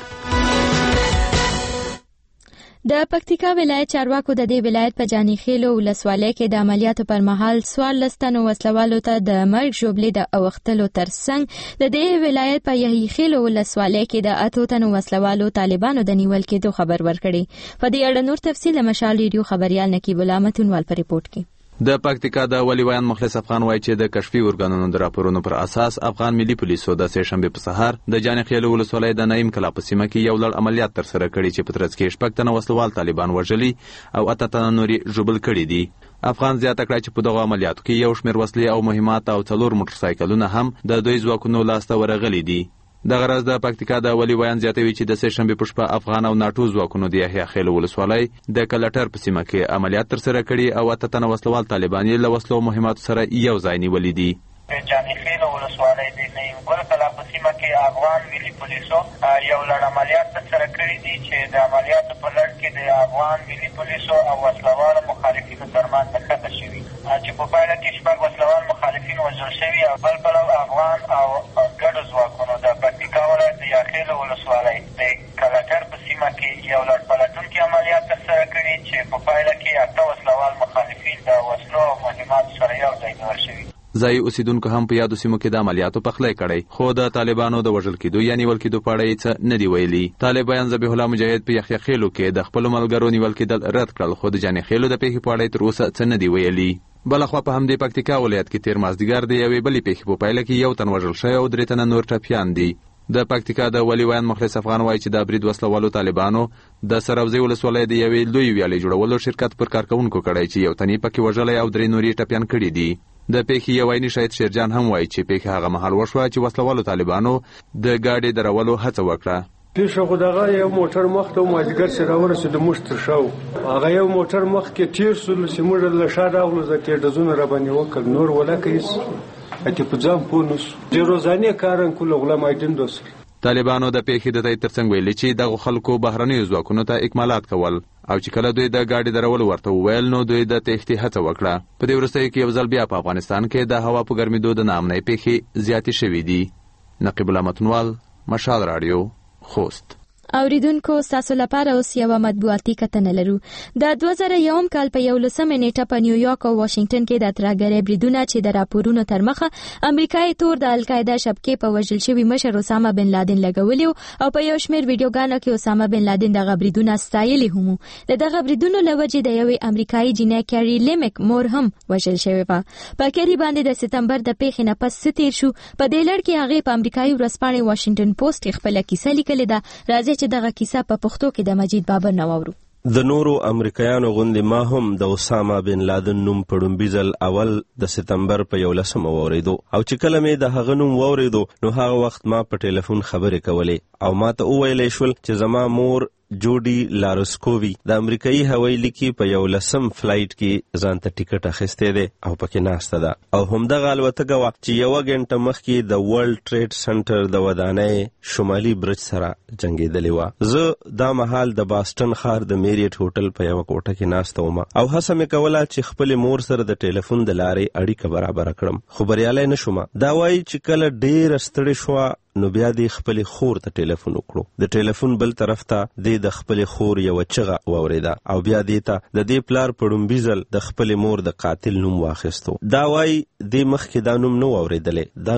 د پکتیکا ولایت چارواکو د دې ولایت په جاني خیلو ولسوالۍ کې د عملیاتو پر مهال 14 تنو وسلوالو ته د مرګ ژوبلې د اوختلو ترڅنګ د دې ولایت په یحیی خیلو ولسوالۍ کې د 8 تنو وسلوالو طالبانو د نیول کېدو خبر ورکړي. په دې اړه نور تفصیل مشال ریډیو خبريال نقیب الله متونوال په ریپورت کې. د پکتیکا د ولی ویان مخلص افغان وایي چې د کشفي ارګانونو د راپورونو پر اساس افغان ملي پولیسو د سه شنبه په سهار د جاني خیلو ولسوالۍ د نعیم کلا په سیمه کې یو لړ عملیات ترسره کړي چې په ترڅ کې شپږ تنه وسلوال طالبان وژلي او 8 تنه نوري ژوبل کړي دي. افغان زیاته کړه چې په دغه عملیاتو کې یو شمېر وسلې او مهمات او 4 موټر سایکلونه هم د دوی ځواکونو لاسته ورغلي دي. دغه راز د پکتیکا د ولی ویان زیاتوي چې د سه شنبه په شپه افغان او ناټو ځواکونو د یحیی خیل ولسوالۍ د کلټر په سیمه کې عملیات ترسره کړي او 8 تنه وسلوال طالبان یې له وسلو مهمات سره یو ځای نیولي دي. جاني خیل ولسوالۍ د نعیم کلا په سیمه کې افغان ملي پولیسو یو لړ عملیات ترسره کړي دي چې د عملیاتو په لړ کې د افغان ملي پولیسو او وسلوالو مخالفینو ترمنځ نښته شوي چې په پایله کې شپږ وسلوال مخالفین وژل شوي او بل پلو افغان او ګډو ځواکونو د پکتیکا ولایت د یاخیل ولسوالۍ د کلټر په سیمه کې یو لړ پلټونکي عملیات ترسره کړي چې په پایله کې 8 وسلوال مخالفین د وسلو او مهماتو سره یو ځای نیول شوي. ځایي اوسیدونکو هم په یادو سیمو کې د عملیاتو پخلی کړی خو د طالبانو د وژل کېدو یا نیول کېدو په اړه یې څه نه دي ویلي. طالبان ذبیح الله مجاهد په یحیی خیلو کې د خپلو ملګرو نیول کېدل رد کړل خو د جاني خیلو د پیښې په اړه تر اوسه څه نه دي ویلي. بلخوا په همدې پکتیکا ولایت کې تیر مازدیګر د یوې بلې پیښې په پایله کې یو تن وژل شوی او 3 تنه نور ټپیان دي. د پکتیکا د ولی ویان مخلص افغان وایي چې د برید وسلوالو طالبانو د سروزي ولسوالۍ د یوې لوی ویالې جوړولو شرکت پر کارکونکو کړی چې یو تنې پکې وژلی او 3 نورې ټپیان کړي دي. د پیښې یو عیني شاهد شیرجان هم وایي چې پیښه هغه مهال وشوه چې وسلوالو طالبانو د گاډي درولو هڅه وکړه. پیښه خو دغه یو موټر مخ ته مازدیګر چې راورسېد موږ تر شاو هغه یو موټر مخ کې تیر سول چې موږ له شا راغلو زه تېډزونه را باندې وکړ نور ولکه هېڅ اتې په ځان پوه نه سو د روزانې کارن کوله غلام ایدن دوسر. طالبانو د پیښې د تایید ترڅنګ ویلي چې دغه خلکو بهرنیو ځواکونو ته اکمالات کول او چې کله دوی د گاډي درول ورته وویل نو دوی د تېښتې هڅه وکړه. په دې وروستیو کې یو ځل بیا په افغانستان کې د هوا په ګرمېدو د ناامنۍ پیښې زیاتې شوې دي. نقیب الله متونوال، مشال راډیو، خوست. اوریدونکو تاسو لپاره اوس یو مطبوعاتي کتنه لرو. د 2001 کال په 11 نیټه په نیویارک او واشنگټن کې د ترهګرۍ بریدونه چې د راپورونو تر مخه امریکایي تور د القاعده شبکې په وژل شوي مشر اسامه بن لادن لګولي او په یو شمېر ویډیوګانو کې اسامه بن لادن دغه بریدونه ستایلي هم. دغه بریدونو لوجې د یوې امریکایي جنۍ کیری لیمک مور هم وژل شوې و. په کیری باندې د سپتمبر د پیښې نه پس تیر شو. په دې لړ کې هغه په امریکایي ورځپاڼې واشنگټن پوسټ خپل کیسه لیکلې ده. راځي چې دغه کیسه په پښتو کې د مجید بابر نواورو. د نورو امریکایانو غوندې ما هم د اسامه بن لادن نوم په ړومبي ځل اول د سپتمبر په 11 واورېدو او چې کله مې د هغه نوم واورېدو نو هغه وخت ما په ټلیفون خبرې کولې او ما ته وویلی شول چې زما مور جوډي لارسکووي د امریکایي هوایي لیکي په 11 فلایټ کې ځان ته ټیکټ اخیستی دی او پکې ناسته ده او همدغه الوتکه وه چې 1 غنټه مخکې د ورلډ ټریډ سنټر د ودانۍ شمالي برج سره جنګېدلې وه. زه دا مهال د باستن ښار د میریټ هوټل په یوه کوټه کې ناسته وم او هڅه مې کوله چې خپلې مور سره د ټلیفون د لارې اړیکه برابره کړم خو بریالی نه شوم. دا وایي چې کله ډېره ستړې شوه نو بیا دې خپلې خور ته ټلیفون وکړو. د ټلیفون بل طرف ته دې د خپلې خور یوه چغه واورېده او بیا دې ته د دې پلار په ړومبي ځل د خپلې مور د قاتل نوم واخیستو. دا وایي دې مخکې دا نوم نه واورېدلی. دا نوم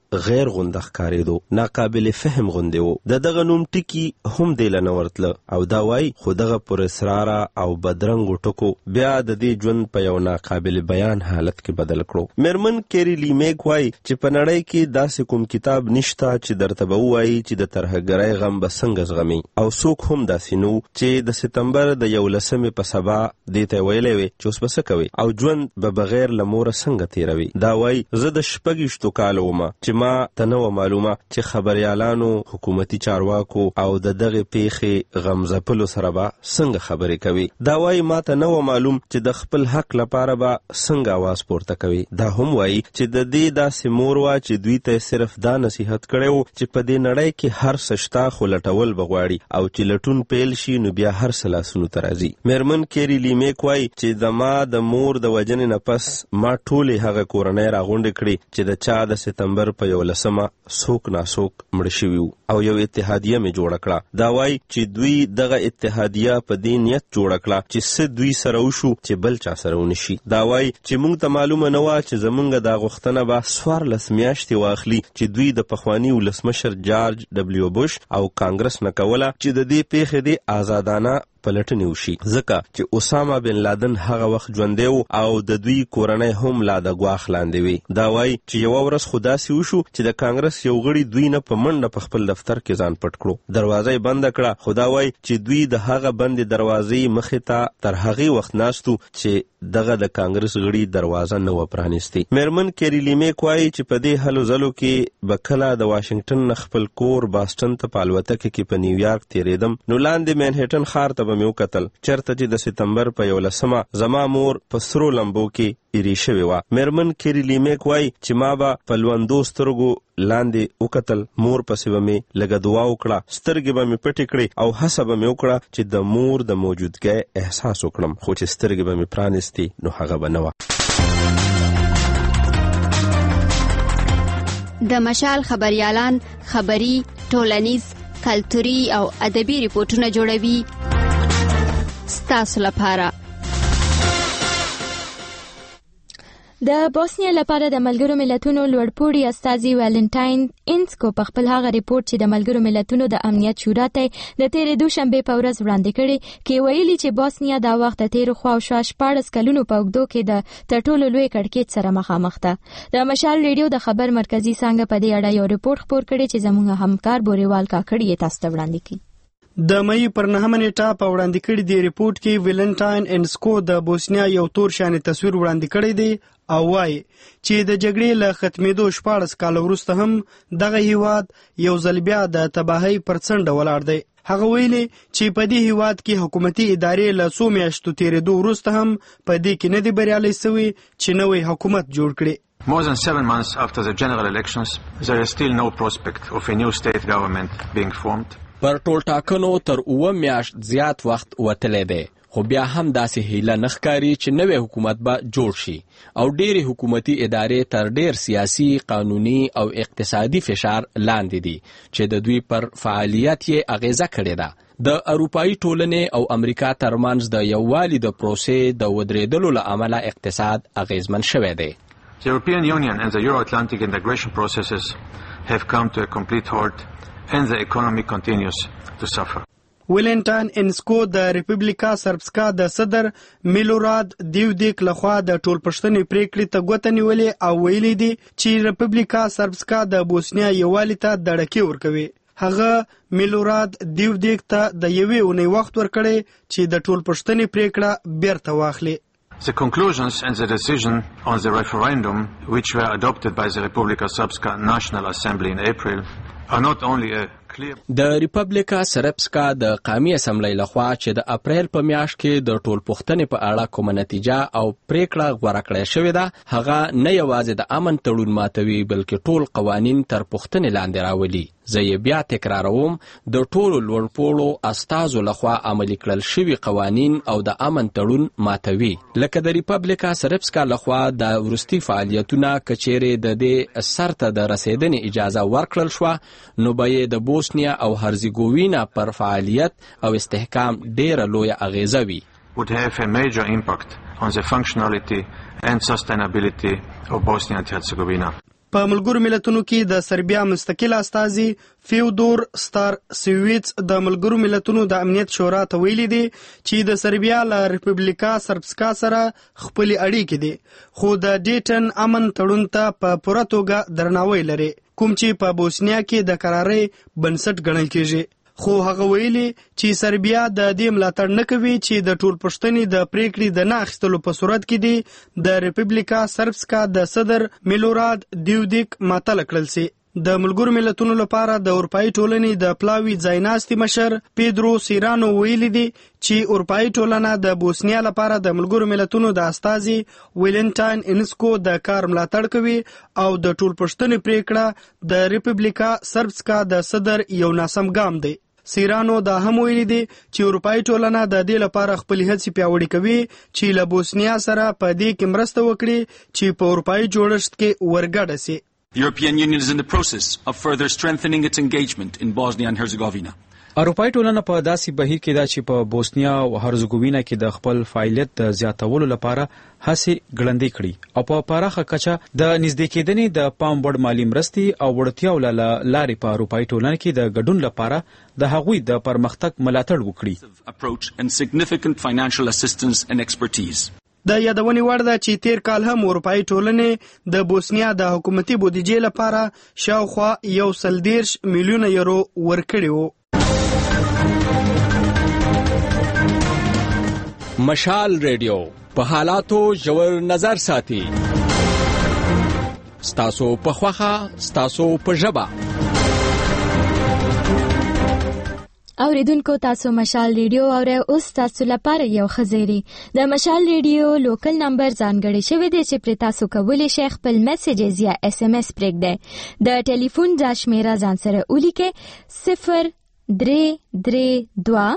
غیر غونډه ښکارېدو، ناقابل فهم غوندې و. د دغه نوم ټکي هم دې له نه ورتله او دا وایي خو دغه پر اصراره او بدرنګو ټکو بیا د دې ژوند په یو ناقابل بیان حالت کې بدل کړو. میرمن کیری لیمیک وایي چې په نړۍ کې داسې کوم کتاب نشته چې درته به ووایي چې د ترهګرۍ غم به څنګه زغمي، او څوک هم داسې نه و چې د سپتمبر د 11 په سبا دې ته ویلی وي چې اوس به څه کوي او ژوند به بغیر له موره څنګه تېروي. دا وایي زه د 26 کالو ومه چې ما ته نه وه معلومه چې خبریالانو، حکومتي چارواکو او د دغې پیښې غم ځپلو سره به څنګه خبرې کوي. دا وایي ما ته نه وه معلوم چې د خپل حق لپاره به څنګه اواز پورته کوي. دا هم وایي چې د دې داسې مور وه چې دوی ته صرف دا نصیحت کړی و چې په دې نړۍ کې هر څه شته خو لټول به غواړي او چې لټون پیل شي نو بیا هر څه لاسونو ته راځي. میرمن کیری لیمیک وایي چې د ما د مور د وژنې نه پس ما ټولې هغه کورنۍ راغونډې کړې چې د چا د سپتمبر په 11 څوک ناڅوک مړه شوي وو او یو اتحادیه مې جوړه کړه. دا وایي چې دوی دغه اتحادیه په دې نیت جوړه کړه چې څه دوی سره وشو چې بل چا سره ونه شي. دا وایي چې موږ ته معلومه نه وه چې زموږ دا غوښتنه به 14 میاشتې واخلي چې دوی د پخواني ولسمشر جارج ډبلیو بوش او کانګرس نه کوله چې د دې پیښې د آزادانه پلټنې وشي، ځکه چې اسامه بن لادن هغه وخت ژوندی و او د دوی کورنۍ هم لا د ګواښ لاندې وي. دا وایي چې یوه ورځ خو داسې وشو چې د کانګرس یو غړي دوی نه په منډه په خپل دفتر کې ځان پټ کړو، دروازه یې بنده کړه. خو دا وایي چې دوی د هغه بندې دروازې مخې ته تر هغې وخت ناستو چې دغه د کانګرس غړي دروازه نه وه پرانیستې. میرمن کیری لیمیک وایي چې په دې هلو ځلو کې به کله د واشنګټن نه خپل کور باسټن ته په الوتکه کې په نیویارک تېرېدم نو لاندې مینهټن ښار ته به مې وکتل چېرته چې د سپتمبر په 11 زما مور په سرو لمبو کې ایرې شوې وه. میرمن کیری لیمیک وایي چې ما به په لوندو سترګو لاندې وکتل، مور پسې به مې لږه دعا وکړه، سترګې به مې پټې کړې او هڅه به مې وکړه چې د مور د موجودګۍ احساس وکړم، خو چې سترګې به مې پرانیستې نو هغه به نه وه. د مشال خبریالان خبري، ټولنیز، کلتوري او ادبي ریپورټونه جوړوي ستاسو لپاره. د بوسنیا لپاره د ملګرو ملتونو لوړپوړي استازي والنټاین انسکو په خپل هغه ریپورت چې د ملګرو ملتونو د امنیت شورا ته د تېرې دوشنبې په ورځ وړاندې کړی کې ویلي چې بوسنیا دا وخت د تېرو خواوشا 14 کلونو په اوږدو کې د تر ټولو لوی کړکېچ سره مخامخ ده. د مشال ریډیو د خبر مرکزی څنګه په دې اړه یو ریپورت خپور کړی چې زموږ همکار بوريوال کاکړ یې تاسو ته وړاندې کړي. د مې پر 9 نیټه په وړاندې کړي دی ریپورت کې والنټاین انسکو د بوسنیا یو تور شان تصویر وړاندې کړی دی او وايي چې د جګړې له ختمېدو 14 کال وروسته هم دغه هیواد یو ځل بیا د تباهۍ پر څنډه ولاړ دی. هغه ویلي چې په دې هیواد کې حکومتي ادارې له 100 میاشتو تېرېدو وروسته هم په دې کې نه دی بریالي سوي چې نوی حکومت جوړ کړي. More than 7 months after the general elections, there is still no prospect of a new state government being formed. پر ټول ټاکنو تر 9 میاشت زیات وخت وتلی دی، خو بیا هم داسې هیله نه ښکاري چې نوی حکومت به جوړ شي او ډېرې حکومتي ادارې تر ډېر سیاسي، قانوني او اقتصادي فشار لاندې دي چې د دوی پر فعالیت یې اغیزه کړې ده. د اروپایي ټولنې او امریکا ترمنځ د یووالي د پروسې د ودرېدلو له امله اقتصاد اغیزمن شوی دی. The European Union and the Euro-Atlantic integration processes have come to a complete halt and the economy continues to suffer. والنټاین انسکو د ریپبلیکا سربسکا د صدر میلوراد دیودیک لخوا د ټولپښتنې پریکړې ته ګوته نیولې او ویلي دي چې ریپبلیکا سربسکا د بوسنیا یووالي ته دړکې ورکوي. هغه میلوراد دیودیک ته د یوې اونۍ وخت ورکړی چې د ټولپښتنې پریکړه بیرته واخلي. The conclusions and the decision on the referendum, which were adopted by the Republika Srpska National Assembly in April, are not only a د ریپبلیکا سربسکا د قومي اسمبلی لخوا چې د اپریل په میاشت کې د ټولپوښتنې په اړه کومه نتیجه او پریکړه غوره کړې شوې ده، هغه نه یوازې د امن تړون ماتوي بلکې ټول قوانین تر پوښتنې لاندې راولي. زه یې بیا تکراروم، د ټولو لوړپوړو استازو لخوا عملي کړل شوي قوانین او د امن تړون ماتوي. لکه د ریپبلیکا سربسکا لخوا د وروستي فعالیتونه که چیرې د دې سر ته د رسېدنې اجازه ورکړل شوه نو به یې د بوسنیا او هرزیګووینا پر فعالیت او استحکام ډیره لویه اغیزه وي. would have a major impact on the functionality and sustainability of Bosnia and Herzegovina. په ملګرو ملتونو کې د سربیا مستقل استازي فیودور ستارسیویټس د ملګرو ملتونو د امنیت شورا ته ویلي دي چې د سربیا له ریپبلیکا سربسکا سره خپل اړیکې دي خو د ډیټن امن تړون ته په پوره توګه درناوی لري کوم چې په بوسنیا کې د قرارۍ بنسټ ګڼل کېږي خو هغه ویلي چې سربیا د دې ملاتړ نه کوي چې د ټول پښتنې د پریکړې د نه اخیستلو په صورت کې دي د ریپبلیکا سربسکا د صدر میلوراد دیودیک معطل کړل سي د ملګرو ملتونو لپاره د اروپאי ټولنې د پلاوي ځایناستي مشر پیدرو سیرانو ویلي دي چې اروپאי ټولنه د بوسنیا لپاره د ملګرو ملتونو د استازي ویلنټاین انسکو د کار ملاتړ کوي او د ټول پښتنې پریکړه د ریپبلیکا سربسکا د صدر یو ناسم ګام دی سیرانو دا هم ویلي دي چې اروپאי ټولنه د دې لپاره خپل هڅې پیاوړې کوي چې له بوسنیا سره په دې کې مرسته وکړي چې په اروپאי جوړښت کې ورګډه سي The European Union is in the process of further strengthening its engagement in Bosnia and Herzegovina. اروپאי ټولنه په داسې بهیر کې ده چې په بوسنیا او هرزګووینا کې د خپل فعالیت د زیاتولو لپاره هڅې ګړندۍ کړي او په پراخه کچه د نږدې کېدنې د پام وړ مالی مرستې او وړتیاو له لارې په اروپאי ټولنه کې د ګډون لپاره د هغوی د پرمختګ ملاتړ وکړي. Approach and significant financial assistance and expertise. د یادونې وړ ده چې تیر کال هم اروپאי ټولنې د بوسنیا د حکومتي بودیجې لپاره شاوخوا 130 میلیونه یورو ورکړي وو. مشال ریډیو په حالاتو ژور نظر ساتي. ستاسو په خوخه ستاسو په ژبه. اوریدونکو تاسو مشال ریډیو او اوس تاسو لپاره یو خزيري د مشال ریډیو لوکل نمبر ځانګړی شوی دی چې پر تاسو کولی شئ خپل میسیجز یا اس ام اس پرېږدئ. د ټلیفون د شمیره ځان سره ولیکئ 0332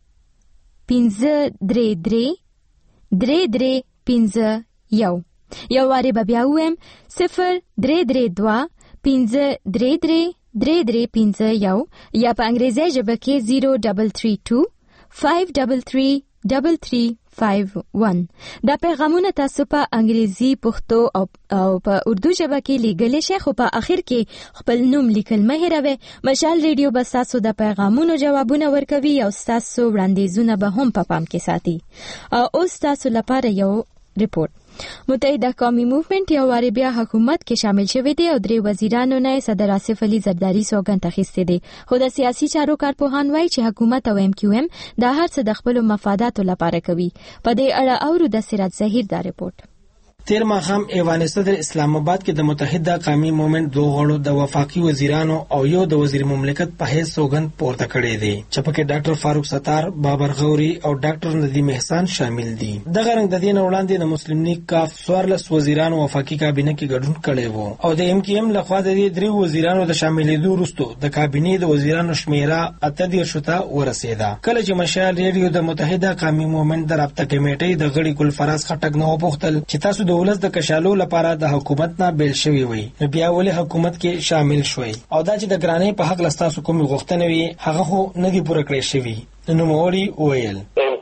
533 یو واری به بیا ویم 0332 533 335 یا په انګریزي ژبه کې 0332 533 3351. دا پیغامونه تاسو په انګریزي، پښتو او په اردو ژبه کې لیږلی شئ خو په اخر کې خپل نوم لیکل مه هېروئ. مشال ریډیو به ستاسو د پیغامونو جوابونه ورکوي او ستاسو وړاندیزونه به هم په پام کې ساتي. اوس تاسو لپاره یو ریپورت. متحده قومي موومنټ یو واری بیا حکومت کې شامل شوی دی او 3 وزیرانو نه صدر آصف علي زرداری سوګند اخیسته دي. خو د سیاسي چارو کارپوهان وایي چې حکومت او ام کیو ام دا هر څه د خپل مفاداتو لپاره کوي. په دې اړه اورو د سراج ظهیر دا ریپورت. تیر ماښام ایوان صدر اسلام آباد کې د متحده قومي موومنټ دوه غړو د وفاقي وزیرانو او یو د وزیر مملکت په حیث سوګند پورته کړی دی چې پکې ډاکټر فاروق ستار، بابر غوري او ډاکټر ندیم احسان شامل دي. دغه رنګ د دین وړاندې د مسلم لیگ کاف 14 وزیرانو وفاقي کابینه کې ګډون کړی وو او د ام کیو ام لخوا د دې 3 وزیرانو د شاملېدو وروسته د کابینې د وزیرانو شمیره 18 ته ورسېده. کله چې مشال ریډیو د متحده قومي موومنټ د رابطه کمیټې د غړي ګلفراز خټک نه وپوښتل چې تاسو د ولس د کشالو لپاره د حکومت نه بیل شوی وي نو بیا ولې حکومت کې شامل شوي او دا چې د ګرانۍ په حق لستاسو کوم غوښتنه وي هغه خو نه دی پوره کړی شوی. نو موري ویل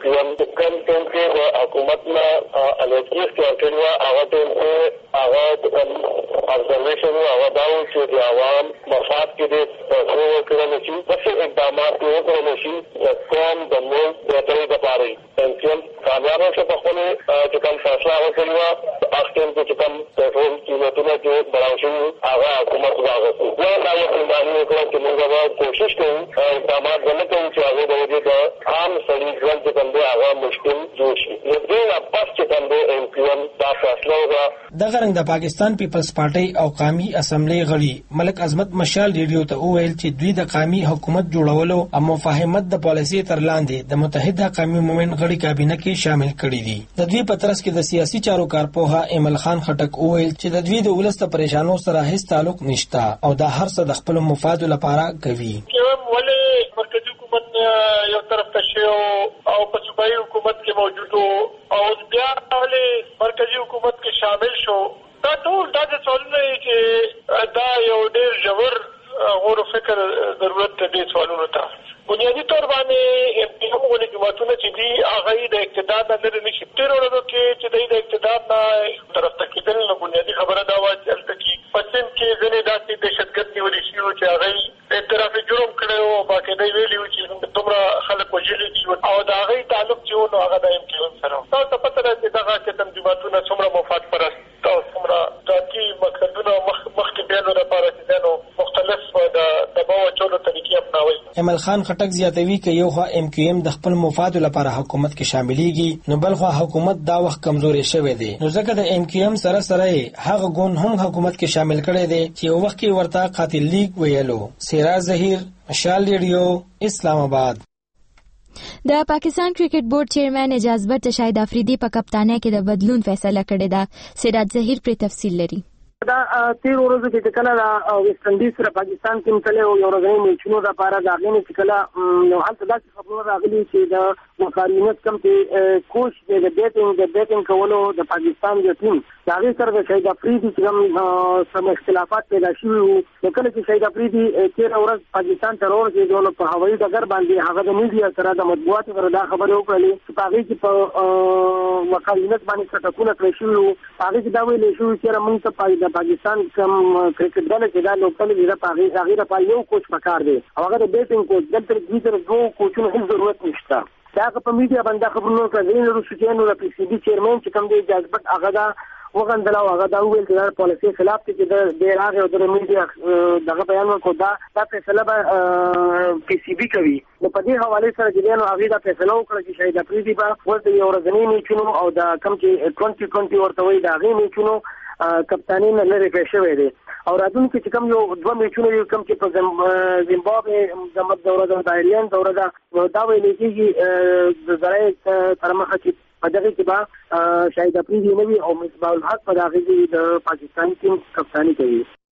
حکومت نه الکتریک کړو هغه ته هغه observation هغه داو چې د عوام مفاد کې د څو کړنو چې څه اقدامات وکړل شي د قوم د ملک د ترې لپاره انسان کامیاب شو په خپل چې کوم فیصله وکړي اخته چې کوم ټول قیمتونه چې براوشي هغه حکومت واغسته دا یو اندازه وکړي چې موږ به کوشش کوو اقدامات ونکړو چې هغه د وجود عام سړي ژوند چې کوم هغه مشکل جوړ شي. دغه پس چې کوم د ام کیو ام دا فیصله وکړه. دغه رنګ د پاکستان پیپلز پارټي او قومي اسمبلی غړي ملک عظمت مشال ریډیو ته وویل چې دوی د قومي حکومت جوړولو او مفاهمت د پالیسي تر لاندې د متحده قومي موومنټ غړي کابینه کې شامل کړي دي. د دوی په ترڅ کې د سیاسي چارو کارپوها ایمل خان خټک وویل چې د دوی د ولست پریشانو سره هیڅ تعلق نشته او دا هر څه د خپل مفاد لپاره کوي. ولې مرکزی حکومت یو طرف ته شو او په صوبایي حکومت کې موجود او بیا ولې مرکزی حکومت کې شامل شو. دا ټول دا څلونه چې دا یو ډېر ژور غور فکر ضرورت دی سوالونو ته. بنیادی طور باندې امتحانونه جماعتونه چې دي هغه د اقتدار نه نشي تیرولو کې چې د اقتدار نه طرف ته کېدل نو بنیادی خبره دا وایي چې پسند کې هغه اعتراف جرم کړی او باقاعده ویلي و چې دومره خلک وژلي دي او د هغې تعلق چې و نو هغه د MKM سره و. تاسو ته پته ده چې دغه چې تنظیماتونه څومره مفاد پرست او څومره ذاتي مقصدونه مخکې بیانو لپاره چې دی نو مختلف د دباو اچولو طریقې اپناوي. ایمل خان خټک زیاتوي که یو خوا MKM د خپل مفادو لپاره حکومت کې شاملېږي نو بل خوا حکومت دا وخت کمزوري شوی دی نو ځکه د MKM سره هغه ګوند هم حکومت کې شامل کړی دی چې یو وخت کې ورته قاتل لیگ ویلو. سراج ظهیر، مشال ریډیو، اسلام آباد. د پاکستان کرکټ بورډ چیرمن اعجاز بټ شاهد افریدي په کپتانۍ کې د بدلون فیصله کړې ده. سراج ظهیر پر تفصیل لري. دا 13 ورځې چې کله د ویسټ انډیز سره پاکستان ټیم تللی او یو ورځنی میچونو لپاره د هغې نه چې کله نو هلته داسې خبرونه راغلي چې د مقارنت کم چې کوچ دی د بیټینګ کولو د پاکستان د ټیم د هغې سره د شاهد افریدي چې کوم سم اختلافات پیدا شوي وو نو کله چې شاهد افریدي 13 ورځ پاکستان ته راورسېدو نو په هوایي ډګر باندې هغه د میډیا سره د مطبوعاتو سره دا خبرې وکړلې چې په هغې کې په مقارنت باندې څټکونه کړی شوي وو. په هغې کې دا ویلې شوي چې موږ ته پاکستان کوم کرکټ ډله چې دا لوکل دی هغې لپاره یو کوچ پکار دی او هغه د بیټینګ کوچ دلته دوه کوچونو هیڅ ضرورت نشته. دا په میډیا باندې خبرونه کوي نو رسوچینو د PCB چیرمن چې کوم دی اعجاز بټ هغه دا وغندل او هغه دا ویل چې دا پالیسي خلاف دي چې د راغی او د میډیا دغه بیان وکړ دا فیصله به PCB کوي. نو په دې حواله سره چې نو هغه دا فیصله وکړه چې شاید افریدي به ورته یو ورځنی میچونو او دا کم چې 2020 ورته وي دا غي میچونو کپتانی نه لري پېښوي دي او راتلونکي چې کوم یو دوه میچونه یو کم چې په زیمبابوے زموږ دوره د دایریان دوره دا ویل کېږي د زړې تر مخه چې په دغه کې به شاهد افریدي نوي او مصباح الحق په دغه کې د پاکستان ټیم کپتانی کوي.